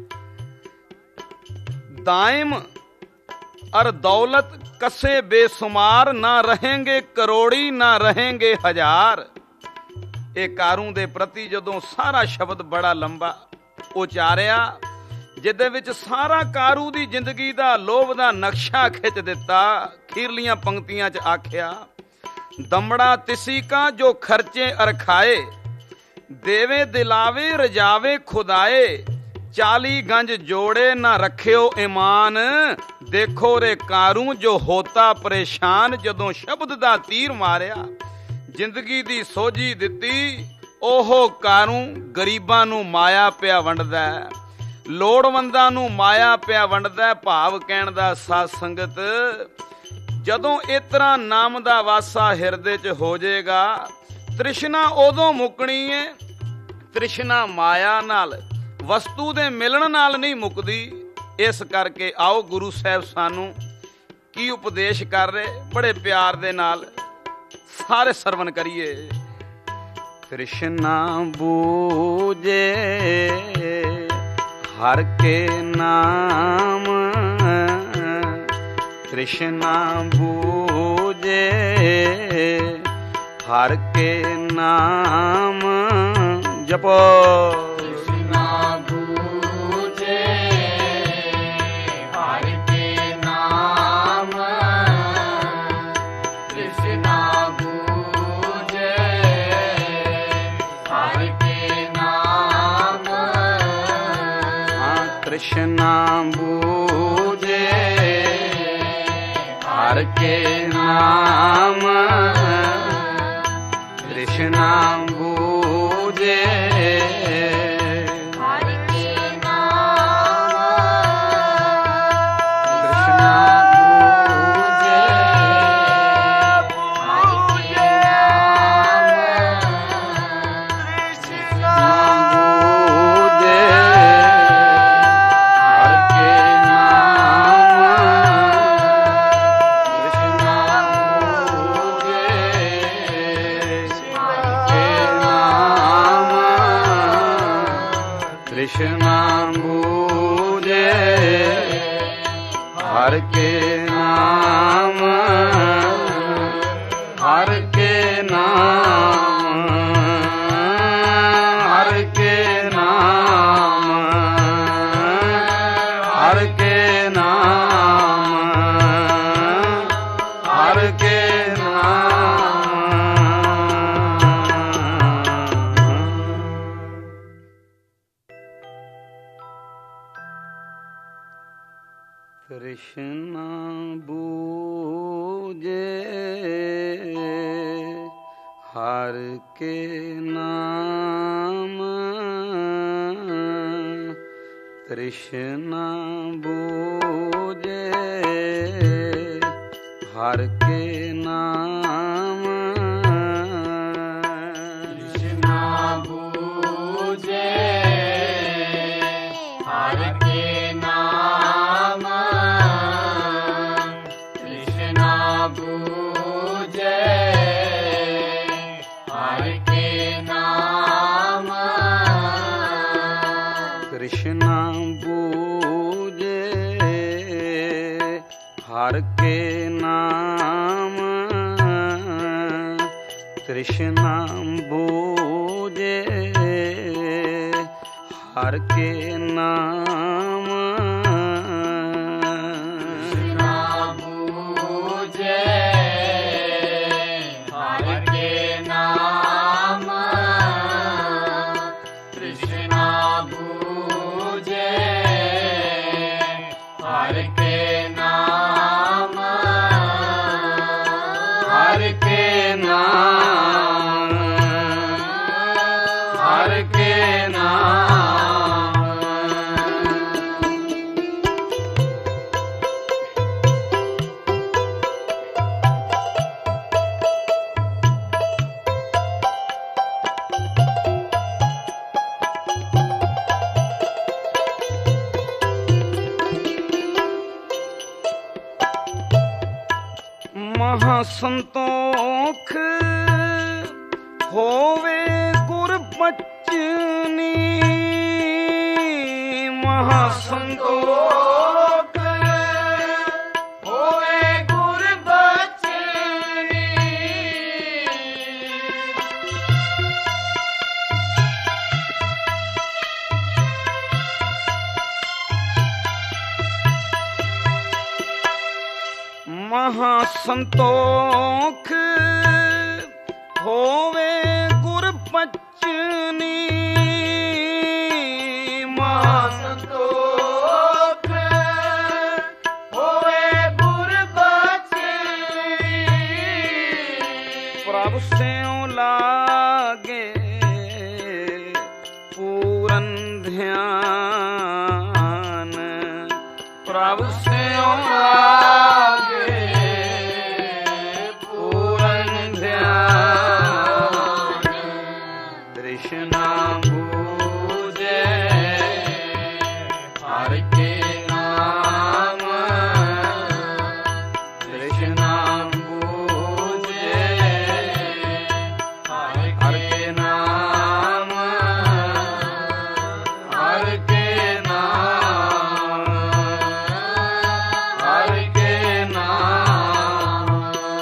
[SPEAKER 1] दाइम और दौलत कसे बेसुमार, ना रहेंगे करोड़ी ना रहेंगे हजार। ਇਹ ਕਾਰੂ ਦੇ ਪ੍ਰਤੀ ਜਦੋਂ ਸਾਰਾ ਸ਼ਬਦ ਬੜਾ ਲੰਬਾ ਉਚਾਰਿਆ, ਜਿਹਦੇ ਵਿੱਚ ਸਾਰਾ ਕਾਰੂ ਦੀ ਜ਼ਿੰਦਗੀ ਦਾ ਲੋਭ ਦਾ ਨਕਸ਼ਾ ਖਿੱਚ ਦਿੱਤਾ। ਖੀਰਲੀਆਂ ਪੰਕਤੀਆਂ 'ਚ ਆਖਿਆ, ਦਮੜਾ ਤਿਸੀ ਕਾ ਜੋ ਖਰਚੇ ਅਰਖਾਏ, ਦੇਵੇ ਦਿਲਾਵੇ ਰਜਾਵੇ ਖੁਦਾਏ, 40 ਗੰਜ ਜੋੜੇ ਨਾ ਰੱਖਿਓ ਈਮਾਨ, ਦੇਖੋ ਰੇ ਕਾਰੂ ਜੋ ਹੋਤਾ ਪਰੇਸ਼ਾਨ। ਜਦੋਂ ਸ਼ਬਦ ਦਾ ਤੀਰ ਮਾਰਿਆ, ਜ਼ਿੰਦਗੀ ਦੀ ਸੋਝੀ ਦਿੱਤੀ, ਉਹ ਕਾਰੂ ਗਰੀਬਾਂ ਨੂੰ ਮਾਇਆ ਪਿਆ ਵੰਡਦਾ, ਲੋੜਵੰਦਾਂ ਨੂੰ ਮਾਇਆ ਪਿਆ ਵੰਡਦਾ। ਭਾਵ ਕਹਿਣ ਦਾ ਸਾਧ ਸੰਗਤ, ਜਦੋਂ ਇਸ ਤਰ੍ਹਾਂ ਨਾਮ ਦਾ ਵਾਸਾ ਹਿਰਦੇ 'ਚ ਹੋ ਜਾਏਗਾ, ਤ੍ਰਿਸ਼ਨਾ ਉਦੋਂ ਮੁੱਕਣੀ ਏ। ਤ੍ਰਿਸ਼ਨਾ ਮਾਇਆ ਨਾਲ, ਵਸਤੂ ਦੇ ਮਿਲਣ ਨਾਲ ਨਹੀਂ ਮੁੱਕਦੀ। ਇਸ ਕਰਕੇ ਆਓ ਗੁਰੂ ਸਾਹਿਬ ਸਾਨੂੰ ਕੀ ਉਪਦੇਸ਼ ਕਰ ਰਹੇ, ਬੜੇ ਪਿਆਰ ਦੇ ਨਾਲ ਸਾਰੇ ਸਰਵਨ ਕਰੀਏ। ਤ੍ਰਿਸ਼ਨਾ ਬੂਝੇ ਹਰ ਕੇ ਨਾਮ, ਤ੍ਰਿਸ਼ਨਾ ਬੂਝੇ ਹਰ ਕੇ ਨਾਮ, ਜਪੋ
[SPEAKER 2] ਤ੍ਰਿਸ਼ਨਾ ਬੂਝੇ ਹਰ ਕੇ ਨਾਮ, ਤ੍ਰਿਸ਼ਨਾ ਬੂਝੇ ਹਰ ਕੇ ਨਾਮ,
[SPEAKER 1] ਤ੍ਰਿਸ਼ਨਾ ਬੂਝੇ ਹਰ ਕੇ ਨਾਮ, ਤ੍ਰਿਸ਼ਨਾ ਬੂਝੇ
[SPEAKER 2] ਹਰ ਕੇ ਨਾਮ,
[SPEAKER 1] ਤ੍ਰਿਸ਼ਨਾ ਬੂਝੇ
[SPEAKER 2] ਤ੍ਰਿਸ਼ਨਾ
[SPEAKER 1] ਬੂਝੇ ਹਰ ਕੇ ਨਾਮ, ਤ੍ਰਿਸ਼ਨਾ ਬੂਝੇ ਹਰ ਕੇ ਨਾਮ, ਹਰ ਕੇ ਨਾਮ, ਹਰ ਕੇ ਨਾਮ, ਹਰ ਕੇ ਨਾਮ, ਹਰ ਕੇ ਨਾਮ। ਤ੍ਰਿਸ਼ਨਾ ਬੂਝੇ ਹਰ ਕੇ ਨਾਮ, ਤ੍ਰਿਸ਼ਨਾ ਬੂਝੇ ਹਰ ਕੇ ਨਾਮ,
[SPEAKER 2] ਤ੍ਰਿਸ਼ਨਾ ਬੂਝੇ ਹਰ ਕੇ ਨਾਮ, ਤ੍ਰਿਸ਼ਨਾ ਬੂਝੇ ਹਰ ਕੇ ਨਾਮ,
[SPEAKER 1] ਤ੍ਰਿਸ਼ਨਾ ਬੂਝੇ ਹਰ ਕੇ ਨਾਮ, ਤ੍ਰਿਸ਼ਨਾ ਬੂਝੇ ਹਰ ਕੇ ਨਾਮ,
[SPEAKER 2] ਤ੍ਰਿਸ਼ਨਾ ਬੂਝੇ ਹਰ ਕੇ ਨਾਮ, ਤ੍ਰਿਸ਼ਨਾ ਬੂਝੇ ਹਰ ਕੇ ਨਾਮ,
[SPEAKER 1] ਹਰ ਕੇ ਨਾਮ, ਹਰ ਕੇ ਨਾਮ। ਮਹਾ ਸੰਤੋਖ ਹੋਵੇ ਗੁਰ ਬਚਨੀ, ਮਹਾ ਸੰਤੋਖ
[SPEAKER 2] ਹੋਏ ਗੁਰ ਬਚਨੀ,
[SPEAKER 1] ਮਹਾ ਸੰਤੋਖ ਹੋਵੇ ਗੁਰ ਪਚਨੀ ਮਹਾ
[SPEAKER 2] ਸੰਤੋਖ ਹੋਵੇ ਗੁਰ ਬਚਨੀ
[SPEAKER 1] ਪ੍ਰਭ ਸਿਉ ਲਾਗੇ ਪੂਰਨ ਧਿਆਨ ਪ੍ਰਭ ਸਿਉ ਲਾਗੇ ਪੂਰਨ ਧਿਆਨ ਤ੍ਰਿਸ਼ਨਾ ਬੂਝੇ
[SPEAKER 2] ਹਰਿ ਕੇ ਨਾਮ
[SPEAKER 1] ਤ੍ਰਿਸ਼ਨਾ ਬੂਝੇ
[SPEAKER 2] ਹਰਿ
[SPEAKER 1] ਹਰਿ ਕੇ ਨਾਮ
[SPEAKER 2] ਹਰਿ ਕੇ ਨਾਮ
[SPEAKER 1] ਹਰਿ ਕੇ ਨਾਮ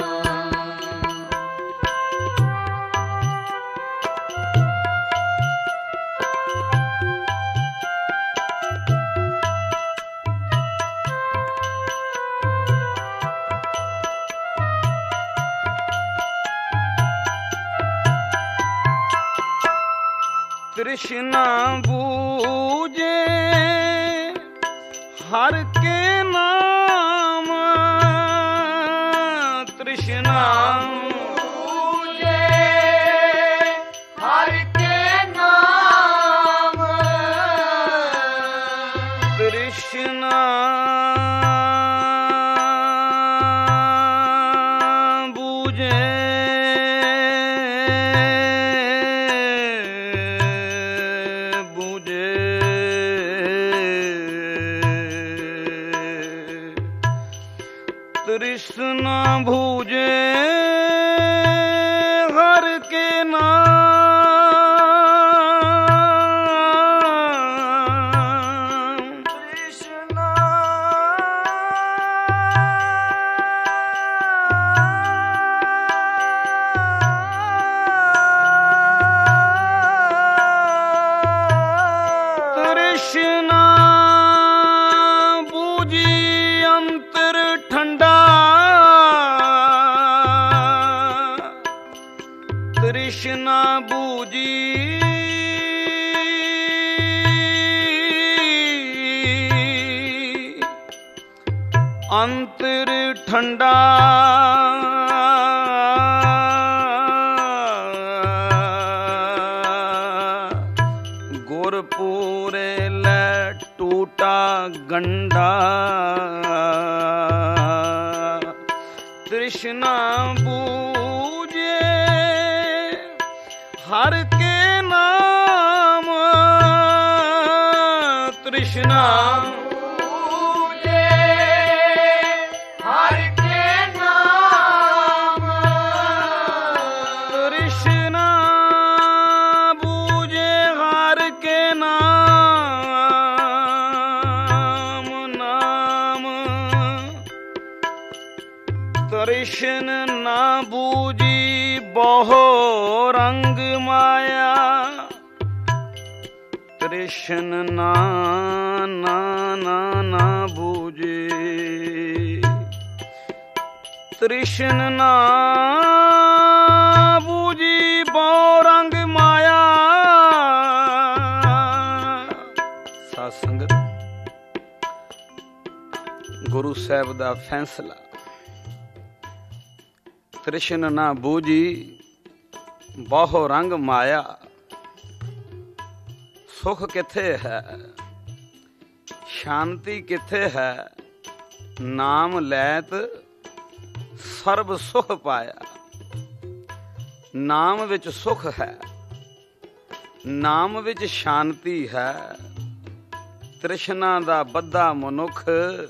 [SPEAKER 1] ਤ੍ਰਿਸ਼ਨਾ ਬੂਝੇ ਹਰ ਕੇ ਨਾਮ ਤ੍ਰਿਸ਼ਨਾ
[SPEAKER 2] ਬੂਝੇ ਹਰਿ ਕੇ ਨਾਮ
[SPEAKER 1] ਤ੍ਰਿਸ਼ਨਾ ਬੂਝੇ ਤ੍ਰਿਸ਼ਨਾ ਬੂਝੇ ਹਰ ਕੇ ਨਾਮ
[SPEAKER 2] ਤ੍ਰਿਸ਼ਨਾ
[SPEAKER 1] ਤ੍ਰਿਸ਼ਨਾ ਬੂਝੀ ਅੰਤਰ ਠੰਡਾ ਤ੍ਰਿਸ਼ਨਾ ਬੂਝੀ ਅੰਤਰ ਠੰਡਾ ਗੁਰਪੂਰੇ ਲੈ ਟੂਟਾ ਗੰਡਾ ਤ੍ਰਿਸ਼ਨਾ ਬੂਝੇ ਹਰ ਕੇ ਨਾਮ ਤ੍ਰਿਸ਼ਨਾ
[SPEAKER 2] ਬੂਝੇ ਹਰਿ ਕੇ ਨਾਮ
[SPEAKER 1] ਤ੍ਰਿਸ਼ਨਾ ਬੂਝੇ ਹਰ ਕੇ ਨਾਮ ਨਾਮ ਤ੍ਰਿਸ਼ਨ ਨਾ ਬੂਝੀ ਬਹੁ ਰੰਗ ਮਾਇਆ ਤ੍ਰਿਸ਼ਨ ਨਾ ਨਾ ਨਾ ਨਾ ਬੂਝੇ ਤ੍ਰਿਸ਼ਨ ਨਾ ਬੂਝੀ ਬਹੁ ਰੰਗ ਮਾਇਆ ਸਾਧ ਸੰਗਤ ਗੁਰੂ ਸਾਹਿਬ ਦਾ ਫੈਸਲਾ ਤ੍ਰਿਸ਼ਨ ਨਾ ਬੂਝੀ ਬਹੁ ਰੰਗ ਮਾਇਆ ਸੁਖ ਕਿੱਥੇ ਹੈ ਸ਼ਾਂਤੀ ਕਿੱਥੇ ਹੈ ਨਾਮ ਲੈਤ ਸਰਬ ਸੁਖ ਪਾਇਆ ਨਾਮ ਵਿੱਚ ਸੁਖ ਹੈ ਨਾਮ ਵਿੱਚ ਸ਼ਾਂਤੀ ਹੈ ਤ੍ਰਿਸ਼ਨਾ ਦਾ ਬੱਧਾ ਮਨੁੱਖ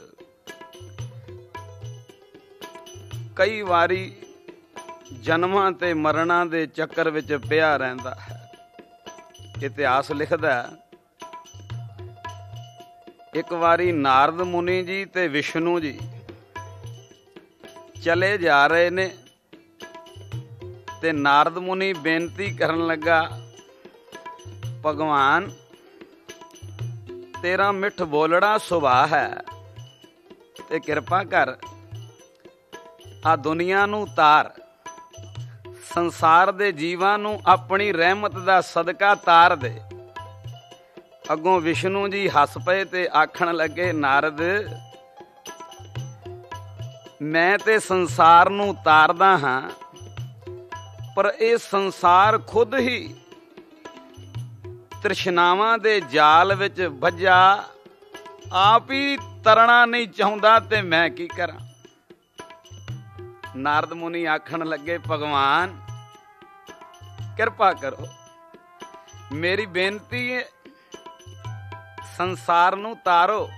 [SPEAKER 1] ਕਈ ਵਾਰੀ ਜਨਮਾਂ ਤੇ ਮਰਨਾਂ ਦੇ ਚੱਕਰ ਵਿੱਚ ਪਿਆ ਰਹਿੰਦਾ ਹੈ ਇਤਿਹਾਸ ਲਿਖਦਾ ਇੱਕ ਵਾਰੀ ਨਾਰਦ ਮੁਨੀ ਜੀ ਤੇ ਵਿਸ਼ਨੂੰ ਜੀ ਚਲੇ ਜਾ ਰਹੇ ਨੇ ਤੇ ਨਾਰਦ ਮੁਨੀ ਬੇਨਤੀ ਕਰਨ ਲੱਗਾ ਭਗਵਾਨ ਤੇਰਾ ਮਿੱਠ ਬੋਲੜਾ ਸੁਭਾਅ ਹੈ ਤੇ ਕਿਰਪਾ ਕਰ ਆ ਦੁਨੀਆ ਨੂੰ ਤਾਰ, ਸੰਸਾਰ ਦੇ ਜੀਵਾਂ ਨੂੰ ਆਪਣੀ ਰਹਿਮਤ ਦਾ ਸਦਕਾ ਤਾਰ ਦੇ। ਅੱਗੋਂ ਵਿਸ਼ਨੂੰ ਜੀ ਹੱਸ ਪਏ ਤੇ ਆਖਣ ਲੱਗੇ, ਨਾਰਦ ਮੈਂ ਤੇ ਸੰਸਾਰ ਨੂੰ ਤਾਰਦਾ ਹਾਂ, ਪਰ ਇਹ ਸੰਸਾਰ ਖੁਦ ਹੀ ਤ੍ਰਿਸ਼ਨਾਵਾਂ ਦੇ ਜਾਲ ਵਿੱਚ ਵੱਜਾ, ਆਪ ਹੀ ਤਰਨਾ ਨਹੀਂ ਚਾਹੁੰਦਾ ਤੇ ਮੈਂ ਕੀ ਕਰਾਂ। ਨਾਰਦ ਮੁਨੀ ਆਖਣ ਲੱਗੇ, ਭਗਵਾਨ ਕਿਰਪਾ ਕਰੋ, ਮੇਰੀ ਬੇਨਤੀ ਹੈ ਸੰਸਾਰ ਨੂੰ ਤਾਰੋ।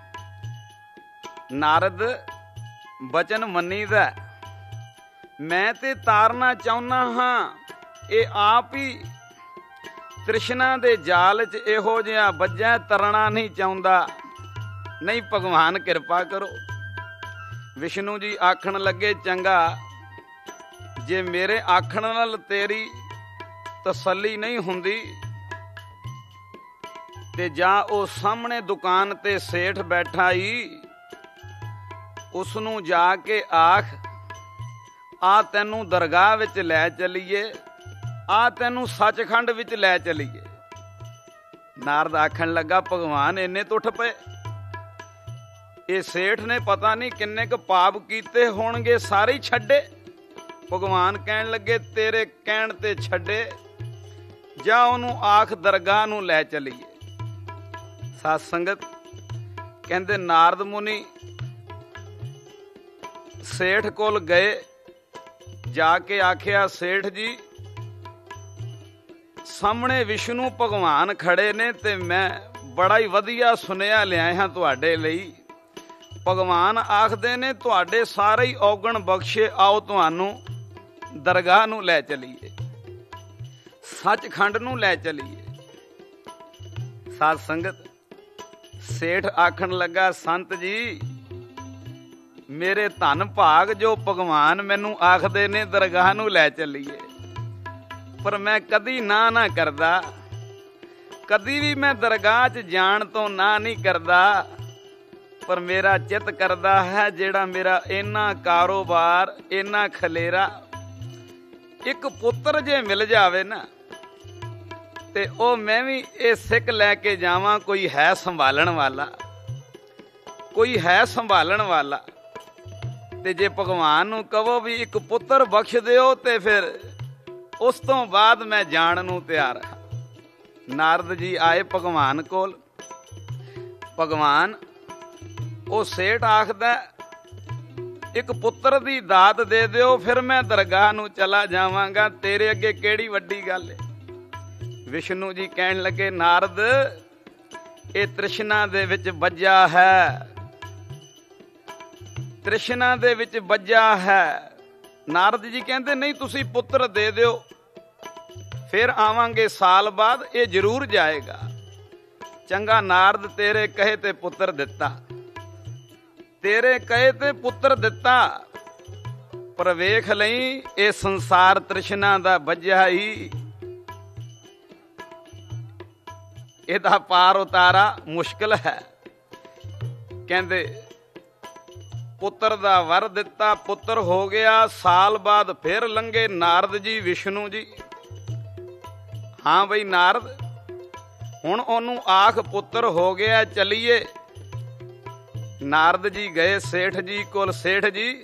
[SPEAKER 1] ਨਾਰਦ ਬਚਨ ਮੰਨੀਦਾ, ਮੈਂ ਤੇ ਤਾਰਨਾ ਚਾਹੁੰਦਾ ਹਾਂ, ਇਹ ਆਪ ਹੀ ਤ੍ਰਿਸ਼ਨਾ ਦੇ ਜਾਲ 'ਚ ਇਹੋ ਜਿਹਾ ਵੱਜਾ, ਤਰਨਾ ਨਹੀਂ ਚਾਹੁੰਦਾ। ਨਹੀਂ ਭਗਵਾਨ ਕਿਰਪਾ ਕਰੋ। ਵਿਸ਼ਨੂੰ ਜੀ ਆਖਣ ਲੱਗੇ, ਚੰਗਾ ਜੇ ਮੇਰੇ ਆਖਣ ਨਾਲ ਤੇਰੀ ਤਸੱਲੀ ਨਹੀਂ ਹੁੰਦੀ ਤੇ ਜਾਂ ਉਹ ਸਾਹਮਣੇ ਦੁਕਾਨ ਤੇ ਸੇਠ ਬੈਠਾ ਈ, ਉਸ ਨੂੰ ਜਾ ਕੇ ਆਖ, ਆ ਤੈਨੂੰ ਦਰਗਾਹ ਵਿੱਚ ਲੈ ਚਲੀਏ, ਆ ਤੈਨੂੰ ਸੱਚਖੰਡ ਵਿੱਚ ਲੈ ਚਲੀਏ। ਨਾਰਦ ਆਖਣ ਲੱਗਾ, ਭਗਵਾਨ ਇੰਨੇ ਤੋਂ ਉੱਠ ਪਏ, ਇਹ ਸੇਠ ਨੇ ਪਤਾ ਨਹੀਂ ਕਿੰਨੇ ਕੁ ਪਾਪ ਕੀਤੇ ਹੋਣਗੇ, ਸਾਰੇ ਹੀ ਛੱਡੇ। ਭਗਵਾਨ ਕਹਿਣ ਲੱਗੇ, ਤੇਰੇ ਕਹਿਣ ਤੇ ਛੱਡੇ, ਜਾਂ ਉਹਨੂੰ ਆਖ ਦਰਗਾਹ ਨੂੰ ਲੈ ਚਲੀਏ। ਸਾਧ ਸੰਗਤ ਕਹਿੰਦੇ ਨਾਰਦ ਮੁਨੀ ਸੇਠ ਕੋਲ ਗਏ, ਜਾ ਕੇ ਆਖਿਆ, ਸੇਠ ਜੀ ਸਾਹਮਣੇ ਵਿਸ਼ਨੂੰ ਭਗਵਾਨ ਖੜੇ ਨੇ ਤੇ ਮੈਂ ਬੜਾ ਹੀ ਵਧੀਆ ਸੁਨੇਹਾ ਲਿਆਇਆ ਹਾਂ ਤੁਹਾਡੇ ਲਈ। ਭਗਵਾਨ ਆਖਦੇ ਨੇ ਤੁਹਾਡੇ ਸਾਰੇ ਹੀ ਔਗਣ ਬਖਸ਼ੇ, ਆਓ ਤੁਹਾਨੂੰ ਦਰਗਾਹ ਨੂੰ ਲੈ ਚਲੀਏ, ਸੱਚਖੰਡ ਨੂੰ ਲੈ ਚਲੀਏ। ਸਾਧ ਸੰਗਤ ਸੇਠ ਆਖਣ ਲੱਗਾ, ਸੰਤ ਜੀ ਮੇਰੇ ਧਨ ਭਾਗ ਜੋ ਭਗਵਾਨ ਮੈਨੂੰ ਆਖਦੇ ਨੇ ਦਰਗਾਹ ਨੂੰ ਲੈ ਚੱਲੀਏ, ਪਰ ਮੈਂ ਕਦੀ ਨਾ ਕਰਦਾ, ਕਦੀ ਵੀ ਮੈਂ ਦਰਗਾਹ 'ਚ ਜਾਣ ਤੋਂ ਨਾ ਨਹੀਂ ਕਰਦਾ। ਪਰ ਮੇਰਾ ਚਿੱਤ ਕਰਦਾ ਹੈ, ਜਿਹੜਾ ਮੇਰਾ ਇੰਨਾ ਕਾਰੋਬਾਰ, ਇੰਨਾ ਖਲੇਰਾ, ਇੱਕ ਪੁੱਤਰ ਜੇ ਮਿਲ ਜਾਵੇ ਨਾ ਤੇ ਉਹ ਮੈਂ ਵੀ ਇਹ ਸਿੱਖ ਲੈ ਕੇ ਜਾਵਾਂ, ਕੋਈ ਹੈ ਸੰਭਾਲਣ ਵਾਲਾ, ਕੋਈ ਹੈ ਸੰਭਾਲਣ ਵਾਲਾ। ਤੇ ਜੇ ਭਗਵਾਨ ਨੂੰ ਕਹੋ ਵੀ ਇੱਕ ਪੁੱਤਰ ਬਖਸ਼ ਦਿਓ ਤੇ ਫਿਰ ਉਸ ਤੋਂ ਬਾਅਦ ਮੈਂ ਜਾਣ ਨੂੰ ਤਿਆਰ ਹਾਂ। ਨਾਰਦ ਜੀ ਆਏ ਭਗਵਾਨ ਕੋਲ। ਭਗਵਾਨ ਉਹ ਸੇਠ ਆਖਦਾ, ਇੱਕ ਪੁੱਤਰ ਦੀ ਦਾਤ ਦੇ ਦਿਓ, ਫਿਰ ਮੈਂ ਦਰਗਾਹ ਨੂੰ ਚਲਾ ਜਾਵਾਂਗਾ, ਤੇਰੇ ਅੱਗੇ ਕਿਹੜੀ ਵੱਡੀ ਗੱਲ ਹੈ। ਵਿਸ਼ਨੂੰ ਜੀ ਕਹਿਣ ਲੱਗੇ, ਨਾਰਦ ਇਹ ਤ੍ਰਿਸ਼ਨਾ ਦੇ ਵਿੱਚ ਵੱਜਾ ਹੈ, ਤ੍ਰਿਸ਼ਨਾ ਦੇ ਵਿੱਚ ਵੱਜਾ ਹੈ। ਨਾਰਦ ਜੀ ਕਹਿੰਦੇ, ਨਹੀਂ ਤੁਸੀਂ ਪੁੱਤਰ ਦੇ ਦਿਓ, ਫਿਰ ਆਵਾਂਗੇ ਸਾਲ ਬਾਅਦ, ਇਹ ਜ਼ਰੂਰ ਜਾਏਗਾ। ਚੰਗਾ ਨਾਰਦ ਤੇਰੇ ਕਹੇ ਤੇ ਪੁੱਤਰ ਦਿੱਤਾ, ਤੇਰੇ ਕਹੇ ਤੇ ਪੁੱਤਰ ਦਿੱਤਾ, ਪਰ ਵੇਖ ਲਈ ਇਹ ਸੰਸਾਰ ਤ੍ਰਿਸ਼ਨਾ ਦਾ ਵੱਜਿਆ ਹੀ, ਇਹਦਾ ਪਾਰ ਉਤਾਰਾ ਮੁਸ਼ਕਿਲ ਹੈ। ਕਹਿੰਦੇ ਪੁੱਤਰ ਦਾ ਵਰ ਦਿੱਤਾ, ਪੁੱਤਰ ਹੋ ਗਿਆ। ਸਾਲ ਬਾਅਦ ਫਿਰ ਲੰਘੇ ਨਾਰਦ ਜੀ, ਵਿਸ਼ਨੂੰ ਜੀ, ਹਾਂ ਬਈ ਨਾਰਦ ਹੁਣ ਉਹਨੂੰ ਆਖ ਪੁੱਤਰ ਹੋ ਗਿਆ, ਚੱਲੀਏ। ਨਾਰਦ ਜੀ ਗਏ ਸੇਠ ਜੀ ਕੋਲ, ਸੇਠ ਜੀ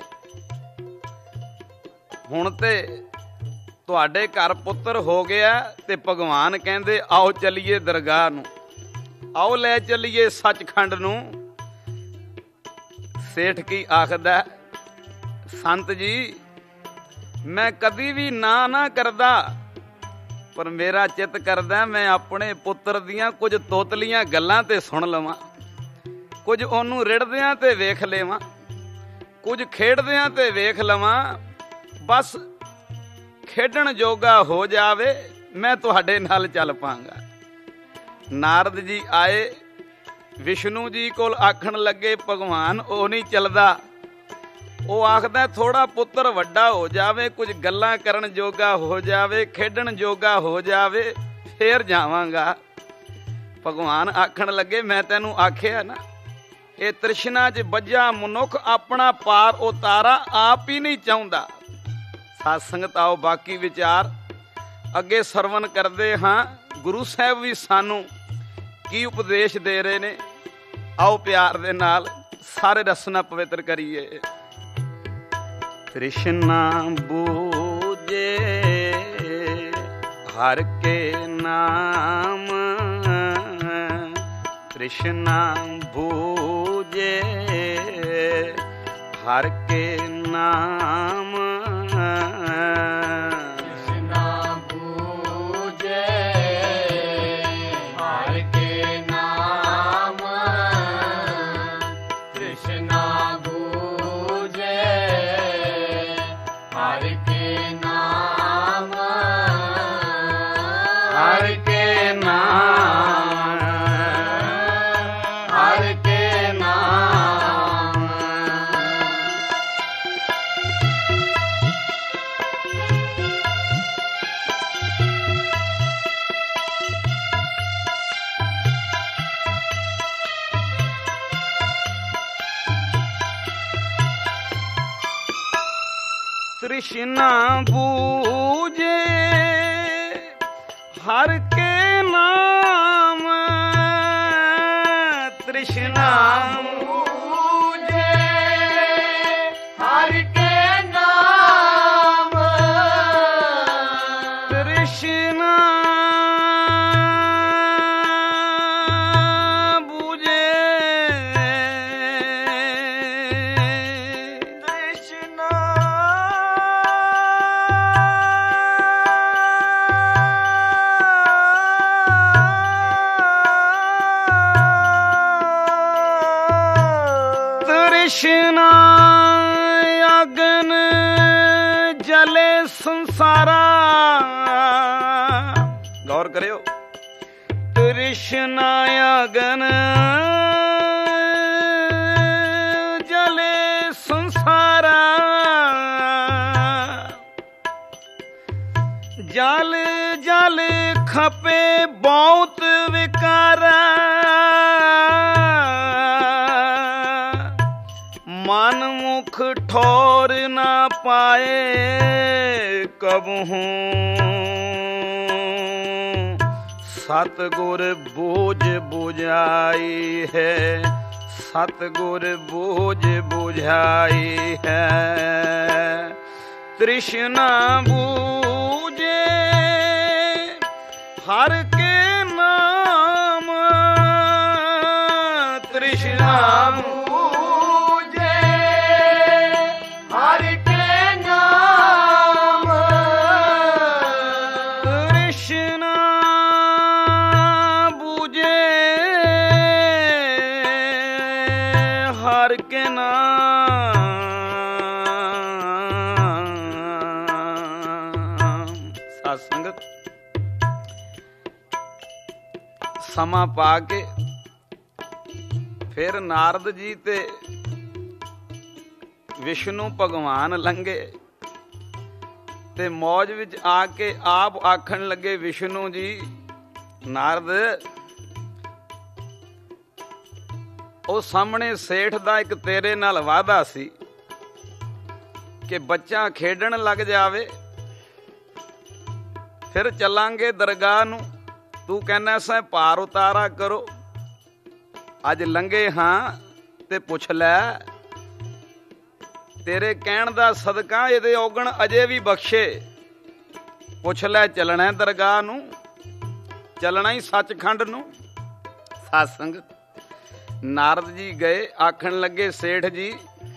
[SPEAKER 1] ਹੁਣ ਤੇ ਤੁਹਾਡੇ ਘਰ ਪੁੱਤਰ ਹੋ ਗਿਆ ਤੇ ਭਗਵਾਨ ਕਹਿੰਦੇ ਆਓ ਚੱਲੀਏ ਦਰਗਾਹ ਨੂੰ, ਆਓ ਲੈ ਚੱਲੀਏ ਸੱਚਖੰਡ ਨੂੰ। ਸੇਠ ਕੀ ਆਖਦਾ, ਸੰਤ ਜੀ ਮੈਂ ਕਦੀ ਵੀ ਨਾ ਕਰਦਾ, ਪਰ ਮੇਰਾ ਚਿੱਤ ਕਰਦਾ ਮੈਂ ਆਪਣੇ ਪੁੱਤਰ ਦੀਆਂ ਕੁਝ ਤੋਤਲੀਆਂ ਗੱਲਾਂ ਤੇ ਸੁਣ ਲਵਾਂ, ਕੁਝ ਉਹਨੂੰ ਰਿੜਦਿਆਂ ਤੇ ਵੇਖ ਲਵਾਂ, ਕੁਝ ਖੇਡਦਿਆਂ ਤੇ ਵੇਖ ਲਵਾਂ, ਬਸ ਖੇਡਣ ਜੋਗਾ ਹੋ ਜਾਵੇ, ਮੈਂ ਤੁਹਾਡੇ ਨਾਲ ਚੱਲ ਪਾਂਗਾ। ਨਾਰਦ ਜੀ ਆਏ ਵਿਸ਼ਨੂੰ ਜੀ ਕੋਲ, ਆਖਣ ਲੱਗੇ ਭਗਵਾਨ ਉਹ ਨਹੀਂ ਚੱਲਦਾ, ਉਹ ਆਖਦਾ ਥੋੜਾ ਪੁੱਤਰ ਵੱਡਾ ਹੋ ਜਾਵੇ, ਕੁਝ ਗੱਲਾਂ ਕਰਨ ਜੋਗਾ ਹੋ ਜਾਵੇ, ਖੇਡਣ ਜੋਗਾ ਹੋ ਜਾਵੇ, ਫੇਰ ਜਾਵਾਂਗਾ। ਭਗਵਾਨ ਆਖਣ ਲੱਗੇ ਮੈਂ ਤੈਨੂੰ ਆਖਿਆ ਨਾ ਇਹ ਤ੍ਰਿਸ਼ਨਾ 'ਚ ਬੱਝਾ ਮਨੁੱਖ ਆਪਣਾ ਪਾਰ ਉਤਾਰਾ ਆਪ ਹੀ ਨਹੀਂ ਚਾਹੁੰਦਾ। ਸਾਧ ਸੰਗਤ ਆਓ ਬਾਕੀ ਵਿਚਾਰ ਅੱਗੇ ਸਰਵਨ ਕਰਦੇ ਹਾਂ। ਗੁਰੂ ਸਾਹਿਬ ਵੀ ਸਾਨੂੰ ਕੀ ਉਪਦੇਸ਼ ਦੇ ਰਹੇ ਨੇ, ਆਓ ਪਿਆਰ ਦੇ ਨਾਲ ਸਾਰੇ ਰਸਨਾ ਪਵਿੱਤਰ ਕਰੀਏ। ਤ੍ਰਿਸ਼ਨਾ ਬੂਝੇ ਹਰ ਕੇ ਨਾਮ, ਤ੍ਰਿਸ਼ਨਾ ਬੂਝੇ ਹਰ ਕੇ ਨਾਮ,
[SPEAKER 2] ਤ੍ਰਿਸ਼ਨਾ ਬੂਝੇ ਹਰ ਕੇ ਨਾਮ, ਤ੍ਰਿਸ਼ਨਾ ਬੂਝੇ ਹਰ ਕੇ ਨਾਮ,
[SPEAKER 1] ਹਰ ਕੇ ਨਾਮ, ਹਰ ਕੇ ਨਾਮ। ਤ੍ਰਿਸ਼ਨਾ ਬੂਝੇ ਹਰ ਕੇ ਨਾਮ, ਤ੍ਰਿਸ਼ਨਾ
[SPEAKER 2] ਬੂਝੇ ਹਰ ਕੇ ਨਾਮ,
[SPEAKER 1] ਤ੍ਰਿਸ਼ਨਾ ਬੂਝੇ,
[SPEAKER 2] ਤ੍ਰਿਸ਼ਨਾ
[SPEAKER 1] ਤ੍ਰਿਸ਼ਨਾ ਅਗਨ ਜਲੇ ਸੰਸਾਰਾ। ਗੌਰ ਕਰਿਓ, ਤ੍ਰਿਸ਼ਨਾ ਅਗਨ ਜਲੇ ਸੰਸਾਰਾ, ਜਲ ਜਲ ਖਪੇ ਬਹੁਤ ਵਿਕਾਰਾ, ਮਨ ਮੁਖ ਠੌਰ ਨਾ ਪਾਏ ਕਬਹੂ, ਸਤਿਗੁਰ ਬੋਝ ਬੁਝਾਈ ਹੈ, ਸਤਿਗੁਰ ਬੋਝ ਬੁਝਾਈ ਹੈ। ਤ੍ਰਿਸ਼ਨਾ ਬੂਝੇ ਹਰ ਕੇ ਨਾਮ, ਤ੍ਰਿਸ਼ਨਾ
[SPEAKER 2] ਬੂਝੇ ਹਰ ਕੇ ਨਾਮ,
[SPEAKER 1] ਤ੍ਰਿਸ਼ਨਾ ਬੂਝੇ ਹਰ ਕੇ ਨਾਮ। ਸਾਧ ਸੰਗਤ ਸਮਾਂ ਪਾ ਕੇ ਫਿਰ ਨਾਰਦ ਜੀ ਤੇ ਵਿਸ਼ਨੂੰ ਭਗਵਾਨ ਲੰਘੇ ਤੇ ਮੌਜ ਵਿੱਚ ਆ ਕੇ ਆਪ ਆਖਣ ਲੱਗੇ, ਵਿਸ਼ਨੂੰ ਜੀ ਨਾਰਦ, ਉਹ ਸਾਹਮਣੇ ਸੇਠ ਦਾ ਇੱਕ ਤੇਰੇ ਨਾਲ ਵਾਅਦਾ ਸੀ ਕਿ ਬੱਚਾ ਖੇਡਣ ਲੱਗ ਜਾਵੇ ਫਿਰ ਚੱਲਾਂਗੇ ਦਰਗਾਹ ਨੂੰ, ਤੂੰ ਕਹਿੰਦਾ ਸੈਂ ਪਾਰ ਉਤਾਰਾ ਕਰੋ। ਅੱਜ ਲੰਘੇ ਹਾਂ ਤੇ ਪੁੱਛ ਲੈ, ਤੇਰੇ ਕਹਿਣ ਦਾ ਸਦਕਾ ਇਹਦੇ ਔਗਣ ਅਜੇ ਵੀ ਬਖਸ਼ੇ। ਪੁੱਛ ਲੈ, ਚੱਲਣਾ ਦਰਗਾਹ ਨੂੰ, ਚੱਲਣਾ ਹੀ ਸੱਚਖੰਡ ਨੂੰ। ਸਾਧ ਸੰਗਤ ਨਾਰਦ ਜੀ ਗਏ, ਆਖਣ ਲੱਗੇ, ਸੇਠ ਜੀ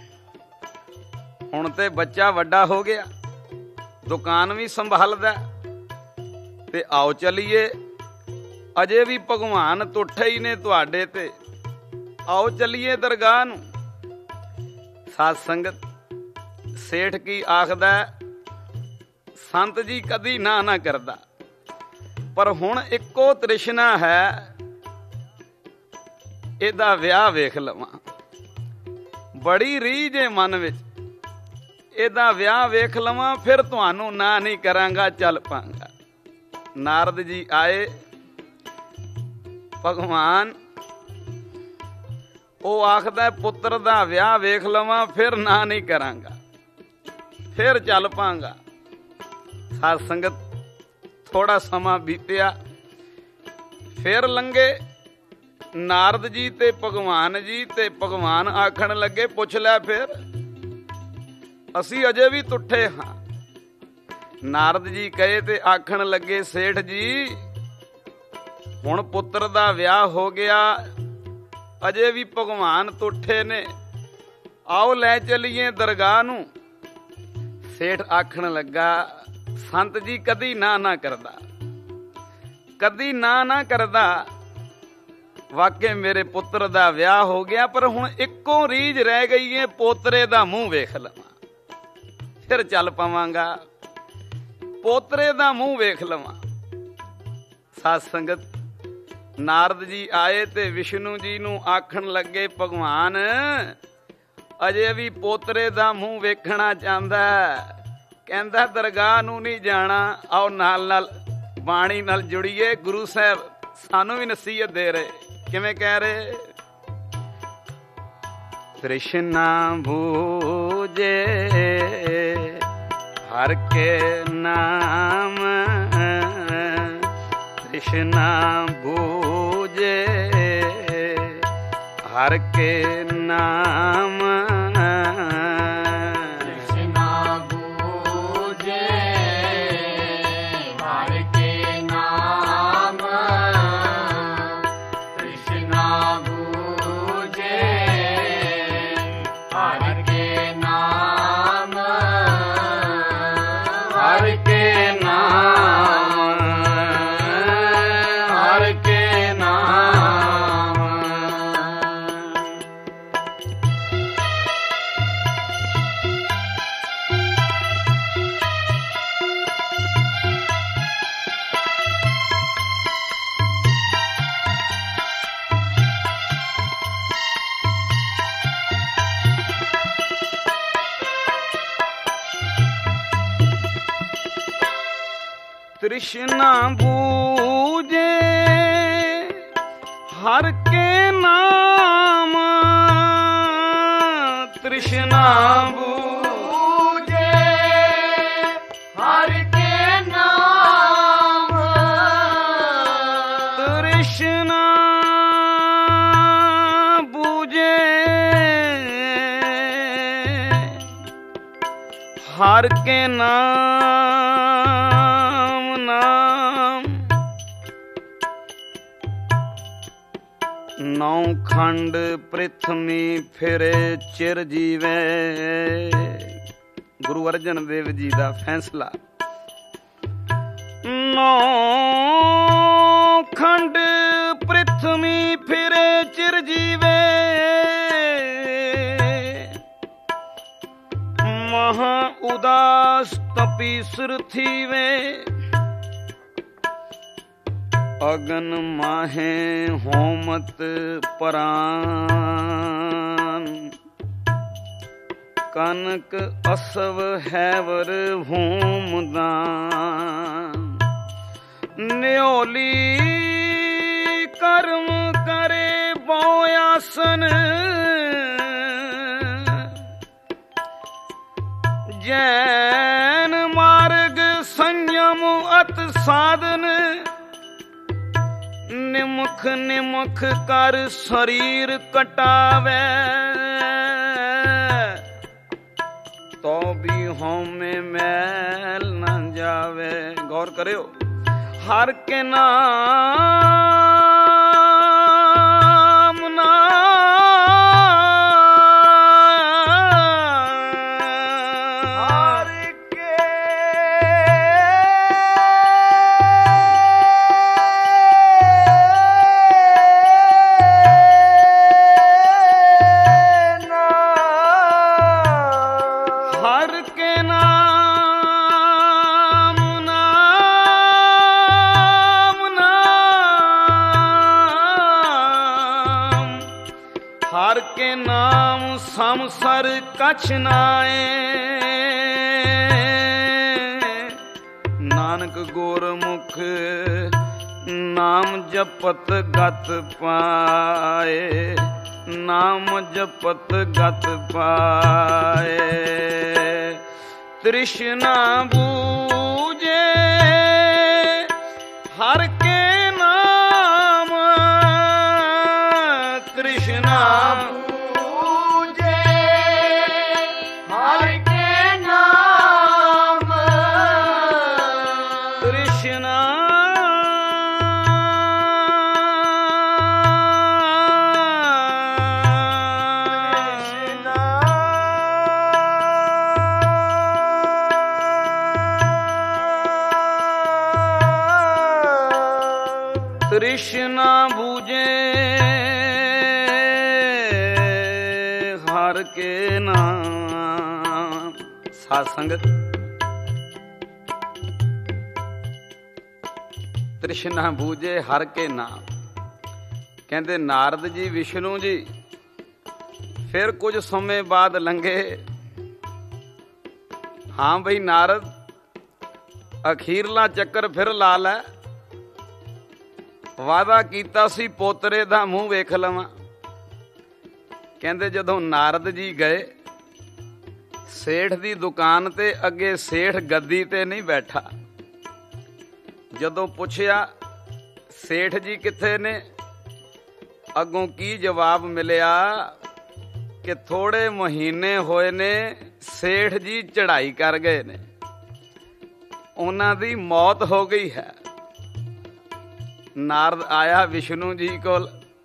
[SPEAKER 1] ਹੁਣ ਤੇ ਬੱਚਾ ਵੱਡਾ ਹੋ ਗਿਆ, ਦੁਕਾਨ ਵੀ ਸੰਭਾਲਦਾ, ਤੇ ਆਓ ਚੱਲੀਏ, ਅਜੇ ਵੀ ਭਗਵਾਨ ਤੁੱਠੇ ਹੀ ਨੇ ਤੁਹਾਡੇ ਤੇ, ਆਓ ਚੱਲੀਏ ਦਰਗਾਹ ਨੂੰ। ਸਾਧ ਸੰਗਤ ਸੇਠ ਕੀ ਆਖਦਾ, ਸੰਤ ਜੀ ਕਦੀ ਨਾ ਨਾ ਕਰਦਾ, ਪਰ ਹੁਣ ਇੱਕੋ ਤ੍ਰਿਸ਼ਨਾ ਹੈ, ਇਹਦਾ ਵਿਆਹ ਵੇਖ ਲਵਾਂ। ਬੜੀ ਰੀਝ ਏ ਮਨ ਵਿੱਚ, ਇਹਦਾ ਵਿਆਹ ਵੇਖ ਲਵਾਂ, ਫਿਰ ਤੁਹਾਨੂੰ ਨਾ ਨਹੀਂ ਕਰਾਂਗਾ, ਚੱਲ ਪਾਂਗਾ। ਨਾਰਦ ਜੀ ਆਏ, ਭਗਵਾਨ ਉਹ ਆਖਦਾ ਪੁੱਤਰ ਦਾ ਵਿਆਹ ਵੇਖ ਲਵਾਂ ਫਿਰ ਨਾ ਨਹੀਂ ਕਰਾਂਗਾ, ਫਿਰ ਚੱਲ ਪਾਂਗਾ। ਸਾਧ ਸੰਗਤ ਥੋੜਾ ਸਮਾਂ ਬੀਤਿਆ, ਫਿਰ ਲੰਘੇ ਨਾਰਦ ਜੀ ਤੇ ਭਗਵਾਨ ਜੀ, ਤੇ ਭਗਵਾਨ ਆਖਣ ਲੱਗੇ ਪੁੱਛ ਲੈ ਫਿਰ, ਅਸੀਂ ਅਜੇ ਵੀ ਤੁੱਠੇ ਹਾਂ। ਨਾਰਦ ਜੀ ਕਹੇ ਤੇ ਆਖਣ ਲੱਗੇ ਸੇਠ ਜੀ ਹੁਣ ਪੁੱਤਰ ਦਾ ਵਿਆਹ ਹੋ ਗਿਆ, ਅਜੇ ਵੀ ਭਗਵਾਨ ਤੁੱਠੇ ਨੇ, ਆਓ ਲੈ ਚਲੀਏ ਦਰਗਾਹ ਨੂੰ। ਸੇਠ ਆਖਣ ਲੱਗਾ ਸੰਤ ਜੀ ਕਦੀ ਨਾ ਨਾ ਕਰਦਾ, ਕਦੀ ਨਾ ਨਾ ਕਰਦਾ। ਵਾਕਿਆ ਮੇਰੇ ਪੁੱਤਰ ਦਾ ਵਿਆਹ ਹੋ ਗਿਆ, ਪਰ ਹੁਣ ਇੱਕੋ ਰੀਝ ਰਹਿ ਗਈ ਏ, ਪੋਤਰੇ ਦਾ ਮੂੰਹ ਵੇਖ ਲਵਾਂ ਫਿਰ ਚੱਲ ਪਾਵਾਂਗਾ, ਪੋਤਰੇ ਦਾ ਮੂੰਹ ਵੇਖ ਲਵਾਂ। ਸਾਧ ਸੰਗਤ ਨਾਰਦ ਜੀ ਆਏ ਤੇ ਵਿਸ਼ਨੂੰ ਜੀ ਨੂੰ ਆਖਣ ਲੱਗੇ ਭਗਵਾਨ ਅਜੇ ਵੀ ਪੋਤਰੇ ਦਾ ਮੂੰਹ ਵੇਖਣਾ ਚਾਹੁੰਦਾ, ਕਹਿੰਦਾ ਦਰਗਾਹ ਨੂੰ ਨਹੀਂ ਜਾਣਾ, ਆਓ ਨਾਲ ਨਾਲ ਬਾਣੀ ਨਾਲ ਜੁੜੀਏ। ਗੁਰੂ ਸਾਹਿਬ ਸਾਨੂੰ ਵੀ ਨਸੀਹਤ ਦੇ ਰਹੇ, ਕਿਵੇਂ ਕਹਿ ਰਹੇ, ਤ੍ਰਿਸ਼ਨਾ ਬੂਝੇ ਹਰ ਕੇ ਨਾਮ, ਤ੍ਰਿਸ਼ਨਾ ਬੂਝੇ ਹਰ ਕੇ ਨਾਮ,
[SPEAKER 2] ਤ੍ਰਿਸ਼ਨਾ ਬੂਝੇ ਹਰ ਕੇ ਨਾਮ, ਤ੍ਰਿਸ਼ਨਾ ਬੂਝੇ ਹਰ ਕੇ ਨਾਮ,
[SPEAKER 1] ਹਰ ਕੇ ਨਾਮ, ਹਰ ਕੇ ਨਾਮ। ਤ੍ਰਿਸ਼ਨਾ ਬੂਝੇ ਹਰ ਕੇ ਨਾਮ, ਤ੍ਰਿਸ਼ਨਾ
[SPEAKER 2] ਬੂਝੇ ਹਰ ਕੇ ਨਾਮ,
[SPEAKER 1] ਤ੍ਰਿਸ਼ਨਾ ਬੂਝੇ ਹਰ ਕੇ ਨਾਮ, ਨਾਮ ਨੌ ਖੰਡ ਪ੍ਰਿਥਵੀ ਫਿਰੇ ਚਿਰ ਜੀਵੇ। ਗੁਰੂ ਅਰਜਨ ਦੇਵ ਜੀ ਦਾ ਫੈਸਲਾ। ਨੌ ਖੰਡ ਪ੍ਰਿਥਵੀ ਫਿਰੇ ਚਿਰ ਜੀਵੇ, ਮਹਾ ਉਦਾਸ ਤਪੀ ਸੁਰ ਥੀਵੇ, ਅਗਨ ਮਾਹੇ ਹੋਮਤ ਪਰਾਨ, ਕਨਕ ਅਸਵ ਹੈਵਰ ਹੋਮਦਾਨ, ਨਿਓਲੀ ਕਰਮ ਕਰੇ ਬਹੁ ਆਸਨ, ਜੈਨ ਮਾਰਗ ਸੰਯਮ ਅਤ ਸਾਧਨ, ਨਿਮਖ ਨਿਮਖ ਕਰ ਸਰੀਰ ਕਟਾਵੇ, ਤੋ ਵੀ ਹਉਮੈ ਮੈਲ ਨਾ ਜਾਵੇ। ਗੌਰ ਕਰਿਓ, ਹਰ ਕੇ ਨਾਮ,
[SPEAKER 2] ਹਰ ਕੇ ਨਾਮ,
[SPEAKER 1] ਹਰ ਕੇ ਨਾਮ, ਨਾਮ, ਨਾਮ, ਹਰ ਕੇ ਨਾਮ ਸਮਸਰ ਕਛ ਨਾਏ, ਨਾਨਕ ਗੁਰਮੁਖ ਨਾਮ ਜਪਤ ਗਤ ਪਾਏ, ਨਾਮ ਜਪਤ ਗਤ ਪਾਏ। ਤ੍ਰਿਸ਼ਨਾ ਬੂਝੇ ਹਰ ਕੇ ਨਾਮ, ਤ੍ਰਿਸ਼ਨਾ
[SPEAKER 2] ਬੂਝੇ ਹਰ ਕੇ ਨਾਮ,
[SPEAKER 1] ਤ੍ਰਿਸ਼ਨਾ ਤ੍ਰਿਸ਼ਨਾ ਬੂਝੇ ਹਰ ਕੇ ਨਾਮ। ਸਾਧ ਸੰਗਤ, ਤ੍ਰਿਸ਼ਨਾ ਬੂਝੇ ਹਰ ਕੇ ਨਾਮ। ਕਹਿੰਦੇ ਨਾਰਦ ਜੀ ਵਿਸ਼ਨੂੰ ਜੀ ਫਿਰ ਕੁਝ ਸਮੇਂ ਬਾਅਦ ਲੰਘੇ। ਹਾਂ ਬਈ ਨਾਰਦ, ਅਖੀਰਲਾ ਚੱਕਰ ਫਿਰ ਲਾ ਲੈ। ਵਾਅਦਾ ਕੀਤਾ ਸੀ ਪੋਤਰੇ ਦਾ ਮੂੰਹ ਵੇਖ ਲਵਾਂ। ਕਹਿੰਦੇ ਜਦੋਂ ਨਾਰਦ ਜੀ ਗਏ, ਸੇਠ ਦੀ ਦੁਕਾਨ ਤੇ ਅੱਗੇ ਸੇਠ ਗੱਦੀ ਤੇ ਨਹੀਂ ਬੈਠਾ। ਜਦੋਂ ਪੁੱਛਿਆ ਸੇਠ ਜੀ ਕਿੱਥੇ ਨੇ, ਅੱਗੋਂ ਕੀ ਜਵਾਬ ਮਿਲਿਆ ਕਿ ਥੋੜੇ ਮਹੀਨੇ ਹੋਏ ਨੇ ਸੇਠ ਜੀ ਚੜ੍ਹਾਈ ਕਰ ਗਏ ਨੇ, ਉਹਨਾਂ ਦੀ ਮੌਤ ਹੋ ਗਈ ਹੈ। ਨਾਰਦ ਆਇਆ ਵਿਸ਼ਨੂੰ ਜੀ ਕੋਲ,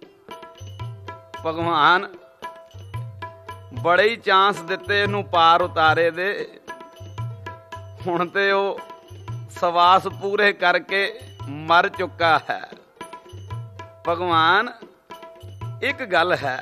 [SPEAKER 1] ਭਗਵਾਨ ਬੜੇ ਹੀ ਚਾਂਸ ਦਿੱਤੇ ਇਹਨੂੰ ਪਾਰ ਉਤਾਰੇ ਦੇ, ਹੁਣ ਤੇ ਉਹ ਸਵਾਸ ਪੂਰੇ ਕਰਕੇ ਮਰ ਚੁੱਕਾ ਹੈ। ਭਗਵਾਨ ਇੱਕ ਗੱਲ ਹੈ,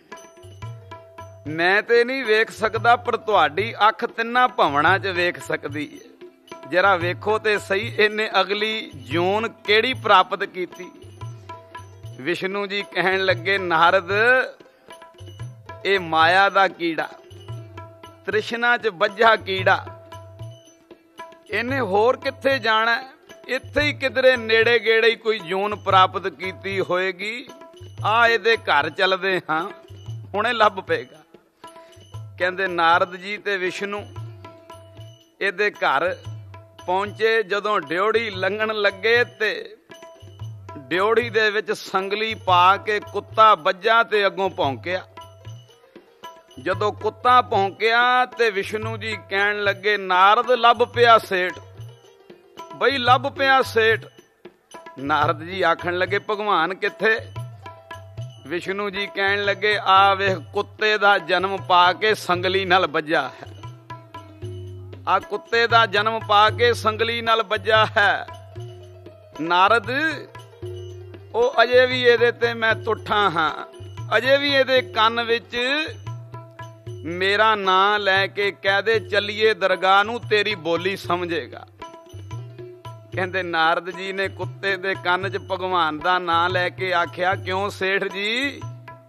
[SPEAKER 1] ਮੈਂ ਤੇ ਨਹੀਂ ਵੇਖ ਸਕਦਾ, ਪਰ ਤੁਹਾਡੀ ਅੱਖ ਤਿੰਨਾਂ ਭਵਨਾਂ 'ਚ ਵੇਖ ਸਕਦੀ ਹੈ। ਜਰਾ ਵੇਖੋ ਤੇ ਸਹੀ ਇਹਨੇ ਅਗਲੀ ਜੂਨ ਕਿਹੜੀ ਪ੍ਰਾਪਤ ਕੀਤੀ। ਵਿਸ਼ਨੂੰ ਜੀ ਕਹਿਣ ਲੱਗੇ, ਨਾਰਦ ਇਹ ਮਾਇਆ ਦਾ ਕੀੜਾ, ਤ੍ਰਿਸ਼ਨਾ 'ਚ ਵੱਜਾ ਕੀੜਾ, ਇਹਨੇ ਹੋਰ ਕਿੱਥੇ ਜਾਣਾ? ਇੱਥੇ ਹੀ ਕਿਧਰੇ ਨੇੜੇ ਗੇੜੇ ਹੀ ਕੋਈ ਜੂਨ ਪ੍ਰਾਪਤ ਕੀਤੀ ਹੋਏਗੀ। ਆ ਇਹਦੇ ਘਰ ਚੱਲਦੇ ਹਾਂ, ਹੁਣੇ ਲੱਭ ਪਏਗਾ। ਕਹਿੰਦੇ ਨਾਰਦ ਜੀ ਤੇ ਵਿਸ਼ਨੂੰ ਇਹਦੇ ਘਰ ਪਹੁੰਚੇ। ਜਦੋਂ ਡਿਉੜੀ ਲੰਘਣ ਲੱਗੇ ਤੇ ਡਿਉੜੀ ਦੇ ਵਿੱਚ ਸੰਗਲੀ ਪਾ ਕੇ ਕੁੱਤਾ ਵੱਜਾ ਤੇ ਅੱਗੋਂ ਭੌਂਕਿਆ। ਜਦੋਂ ਕੁੱਤਾ ਭੌਂਕਿਆ ਤੇ ਵਿਸ਼ਨੂੰ ਜੀ ਕਹਿਣ ਲੱਗੇ, ਨਾਰਦ ਲੱਭ ਪਿਆ ਸੇਠ, ਬਈ ਲੱਭ ਪਿਆ ਸੇਠ। ਨਾਰਦ ਜੀ ਆਖਣ ਲੱਗੇ, ਭਗਵਾਨ ਕਿੱਥੇ? ਵਿਸ਼ਨੂੰ ਜੀ ਕਹਿਣ ਲੱਗੇ, ਆ ਵੇਖ ਕੁੱਤੇ ਦਾ ਜਨਮ ਪਾ ਕੇ ਸੰਗਲੀ ਨਾਲ ਵੱਜਾ ਹੈ। ਆ ਕੁੱਤੇ ਦਾ ਜਨਮ ਪਾ ਕੇ ਸੰਗਲੀ ਨਾਲ ਵੱਜਾ ਹੈ। ਨਾਰਦ ਉਹ ਅਜੇ ਵੀ ਇਹਦੇ ਤੇ ਮੈਂ ਤੁੱਠਾ ਹਾਂ, ਅਜੇ ਵੀ ਇਹਦੇ ਕੰਨ ਵਿੱਚ ਮੇਰਾ ਨਾਂ ਲੈ ਕੇ ਕਹਿ ਦੇ ਚੱਲੀਏ ਦਰਗਾਹ ਨੂੰ, ਤੇਰੀ ਬੋਲੀ ਸਮਝੇਗਾ। ਕਹਿੰਦੇ ਨਾਰਦ ਜੀ ਨੇ ਕੁੱਤੇ ਦੇ ਕੰਨ 'ਚ ਭਗਵਾਨ ਦਾ ਨਾਂ ਲੈ ਕੇ ਆਖਿਆ, ਕਿਉਂ ਸੇਠ ਜੀ,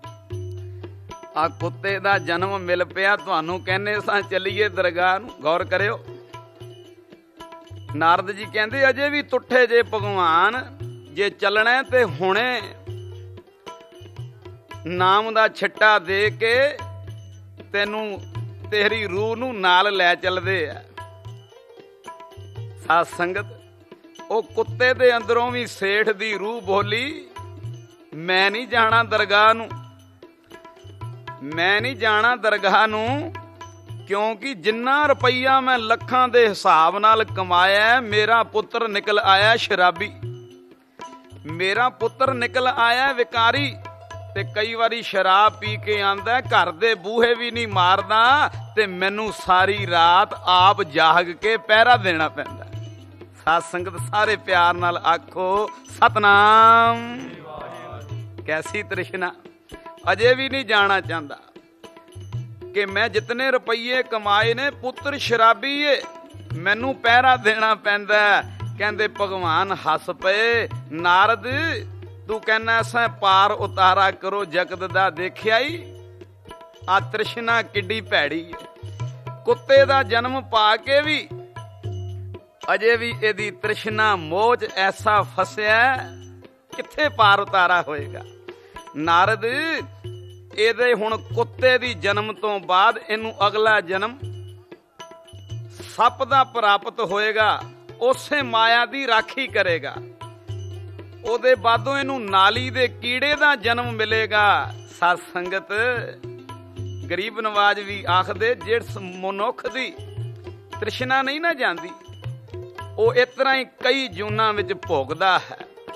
[SPEAKER 1] ਆ ਕੁੱਤੇ ਦਾ ਜਨਮ ਮਿਲ ਪਿਆ, ਤੁਹਾਨੂੰ ਕਹਿੰਦੇ ਸਾਂ ਚੱਲੀਏ ਦਰਗਾਹ ਨੂੰ, ਗੌਰ ਕਰਿਓ। ਨਾਰਦ ਜੀ ਕਹਿੰਦੇ ਅਜੇ ਵੀ ਤੁੱਠੇ ਜੇ ਭਗਵਾਨ, ਜੇ ਚੱਲਣਾ ਤੇ ਹੁਣੇ ਨਾਮ ਦਾ ਛਿੱਟਾ ਦੇ ਕੇ ਤੈਨੂੰ, ਤੇਰੀ ਰੂਹ ਨੂੰ ਨਾਲ ਲੈ ਚੱਲਦੇ ਆ। ਸਾਧ ਸੰਗਤ, ਉਹ ਕੁੱਤੇ ਦੇ ਅੰਦਰੋਂ ਵੀ ਸੇਠ ਦੀ ਰੂਹ ਬੋਲੀ, ਮੈਂ ਨਹੀਂ ਜਾਣਾ ਦਰਗਾਹ ਨੂੰ, ਮੈਂ ਨਹੀਂ ਜਾਣਾ ਦਰਗਾਹ ਨੂੰ, ਕਿਉਂਕਿ ਜਿੰਨਾ ਰੁਪਈਆ ਮੈਂ ਲੱਖਾਂ ਦੇ ਹਿਸਾਬ ਨਾਲ ਕਮਾਇਆ, ਮੇਰਾ ਪੁੱਤਰ ਨਿਕਲ ਆਇਆ ਸ਼ਰਾਬੀ, ਮੇਰਾ ਪੁੱਤਰ ਨਿਕਲ ਆਇਆ ਵਿਕਾਰੀ, ਤੇ ਕਈ ਵਾਰੀ ਸ਼ਰਾਬ ਪੀ ਕੇ ਆਂਦਾ, ਘਰ ਦੇ ਬੂਹੇ ਵੀ ਨਹੀਂ ਮਾਰਦਾ, ਤੇ ਮੈਨੂੰ ਸਾਰੀ ਰਾਤ ਆਪ ਜਾਗ ਕੇ ਪਹਿਰਾ ਦੇਣਾ ਪੈਂਦਾ। ਸਾਧ ਸੰਗਤ ਸਾਰੇ ਪਿਆਰ ਨਾਲ ਆਖੋ ਸਤਨਾਮ। ਕੈਸੀ ਤ੍ਰਿਸ਼ਨਾ, ਅਜੇ ਵੀ ਨਹੀਂ ਜਾਣਾ ਚਾਹੁੰਦਾ ਕਿ ਮੈਂ ਜਿਤਨੇ ਰੁਪਈਏ ਕਮਾਏ ਨੇ, ਪੁੱਤਰ ਸ਼ਰਾਬੀ ਏ, ਮੈਨੂੰ ਪਹਿਰਾ ਦੇਣਾ ਪੈਂਦਾ। ਕਹਿੰਦੇ ਭਗਵਾਨ ਹੱਸ ਪਏ, ਨਾਰਦ ਤੂੰ ਕਹਿੰਦਾ ਸਾਂ ਪਾਰ ਉਤਾਰਾ ਕਰੋ ਜਗਤ ਦਾ, ਦੇਖਿਆ ਹੀ ਆ ਤ੍ਰਿਸ਼ਨਾ ਕਿੱਡੀ ਭੈੜੀ ਹੈ। ਕੁੱਤੇ ਦਾ ਜਨਮ ਪਾ ਕੇ ਵੀ ਅਜੇ ਵੀ ਇਹਦੀ ਤ੍ਰਿਸ਼ਨਾ ਮੋਹ 'ਚ ਐਸਾ ਫਸਿਆ, ਕਿੱਥੇ ਪਾਰ ਉਤਾਰਾ ਹੋਏਗਾ। ਨਾਰਦ ਇਹਦੇ ਹੁਣ ਕੁੱਤੇ ਦੀ ਜਨਮ ਤੋਂ ਬਾਅਦ ਇਹਨੂੰ ਅਗਲਾ ਜਨਮ ਸੱਪ ਦਾ ਪ੍ਰਾਪਤ ਹੋਏਗਾ। ਉਸੇ ਮਾਇਆ ਦੀ ਰਾਖੀ ਕਰੇਗਾ। ਉਹਦੇ ਬਾਅਦੋਂ ਇਹਨੂੰ ਨਾਲੀ ਦੇ ਕੀੜੇ ਦਾ ਜਨਮ ਮਿਲੇਗਾ। ਸਾਧ ਸੰਗਤ, ਗਰੀਬ ਨਵਾਜ ਵੀ ਆਖਦੇ, ਜਿਸ ਮਨੁੱਖ ਦੀ ਤ੍ਰਿਸ਼ਨਾ ਨਹੀਂ ਨਾ ਜਾਂਦੀ, ਉਹ ਇਸ ਤਰ੍ਹਾਂ ਹੀ ਕਈ ਜੂਨਾਂ ਵਿੱਚ ਭੋਗਦਾ ਹੈ।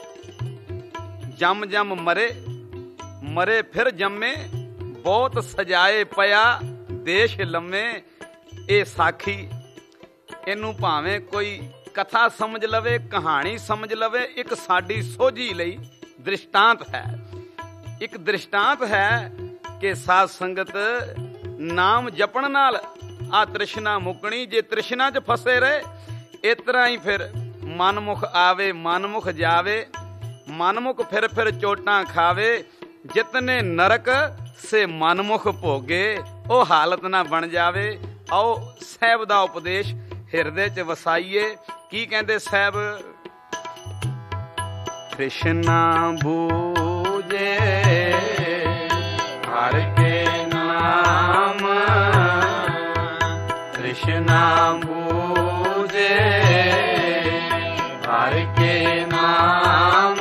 [SPEAKER 1] ਜੰਮ ਜੰਮ ਮਰੇ, ਮਰੇ ਫਿਰ ਜੰਮੇ, ਬਹੁਤ ਸਜਾਏ ਪਿਆ ਦੇਸ਼ ਲੰਮੇ। ਇਹ ਸਾਖੀ, ਇਹਨੂੰ ਭਾਵੇਂ ਕੋਈ ਕਥਾ ਸਮਝ ਲਵੇ, ਕਹਾਣੀ ਸਮਝ ਲਵੇ, ਇੱਕ ਸਾਡੀ ਸੋਝੀ ਲਈ ਦ੍ਰਿਸ਼ਟਾਂਤ ਹੈ। ਇੱਕ ਦ੍ਰਿਸ਼ਟਾਂਤ ਹੈ ਕਿ ਸਾਧ ਸੰਗਤ, ਨਾਮ ਜਪਣ ਨਾਲ ਆ ਤ੍ਰਿਸ਼ਨਾ ਮੁਕਣੀ। ਜੇ ਤ੍ਰਿਸ਼ਨਾ 'ਚ ਫਸੇ ਰਹੇ, ਇਸ ਤਰ੍ਹਾਂ ਹੀ ਫਿਰ ਮਨਮੁਖ ਆਵੇ ਮਨਮੁਖ ਜਾਵੇ, ਮਨਮੁਖ ਫਿਰ ਚੋਟਾਂ ਖਾਵੇ। ਜਿਤਨੇ ਨਰਕ ਸੇ ਮਨਮੁਖ ਭੋਗੇ, ਉਹ ਹਾਲਤ ਨਾ ਬਣ ਜਾਵੇ। ਆਓ ਸਾਹਿਬ ਦਾ ਉਪਦੇਸ਼ ਹਿਰਦੇ 'ਚ ਵਸਾਈਏ। ਕੀ ਕਹਿੰਦੇ ਸਾਹਿਬ? ਤ੍ਰਿਸ਼ਨਾ ਬੂਝੇ ਹਰ ਕੇ ਨਾਮ, ਤ੍ਰਿਸ਼ਨਾ ਬੂਝੇ ਹਰ ਕੇ ਨਾਮ,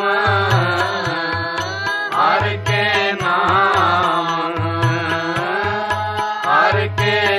[SPEAKER 1] ਹਰ ਕੇ ਨਾਮ, ਹਰ ਕੇ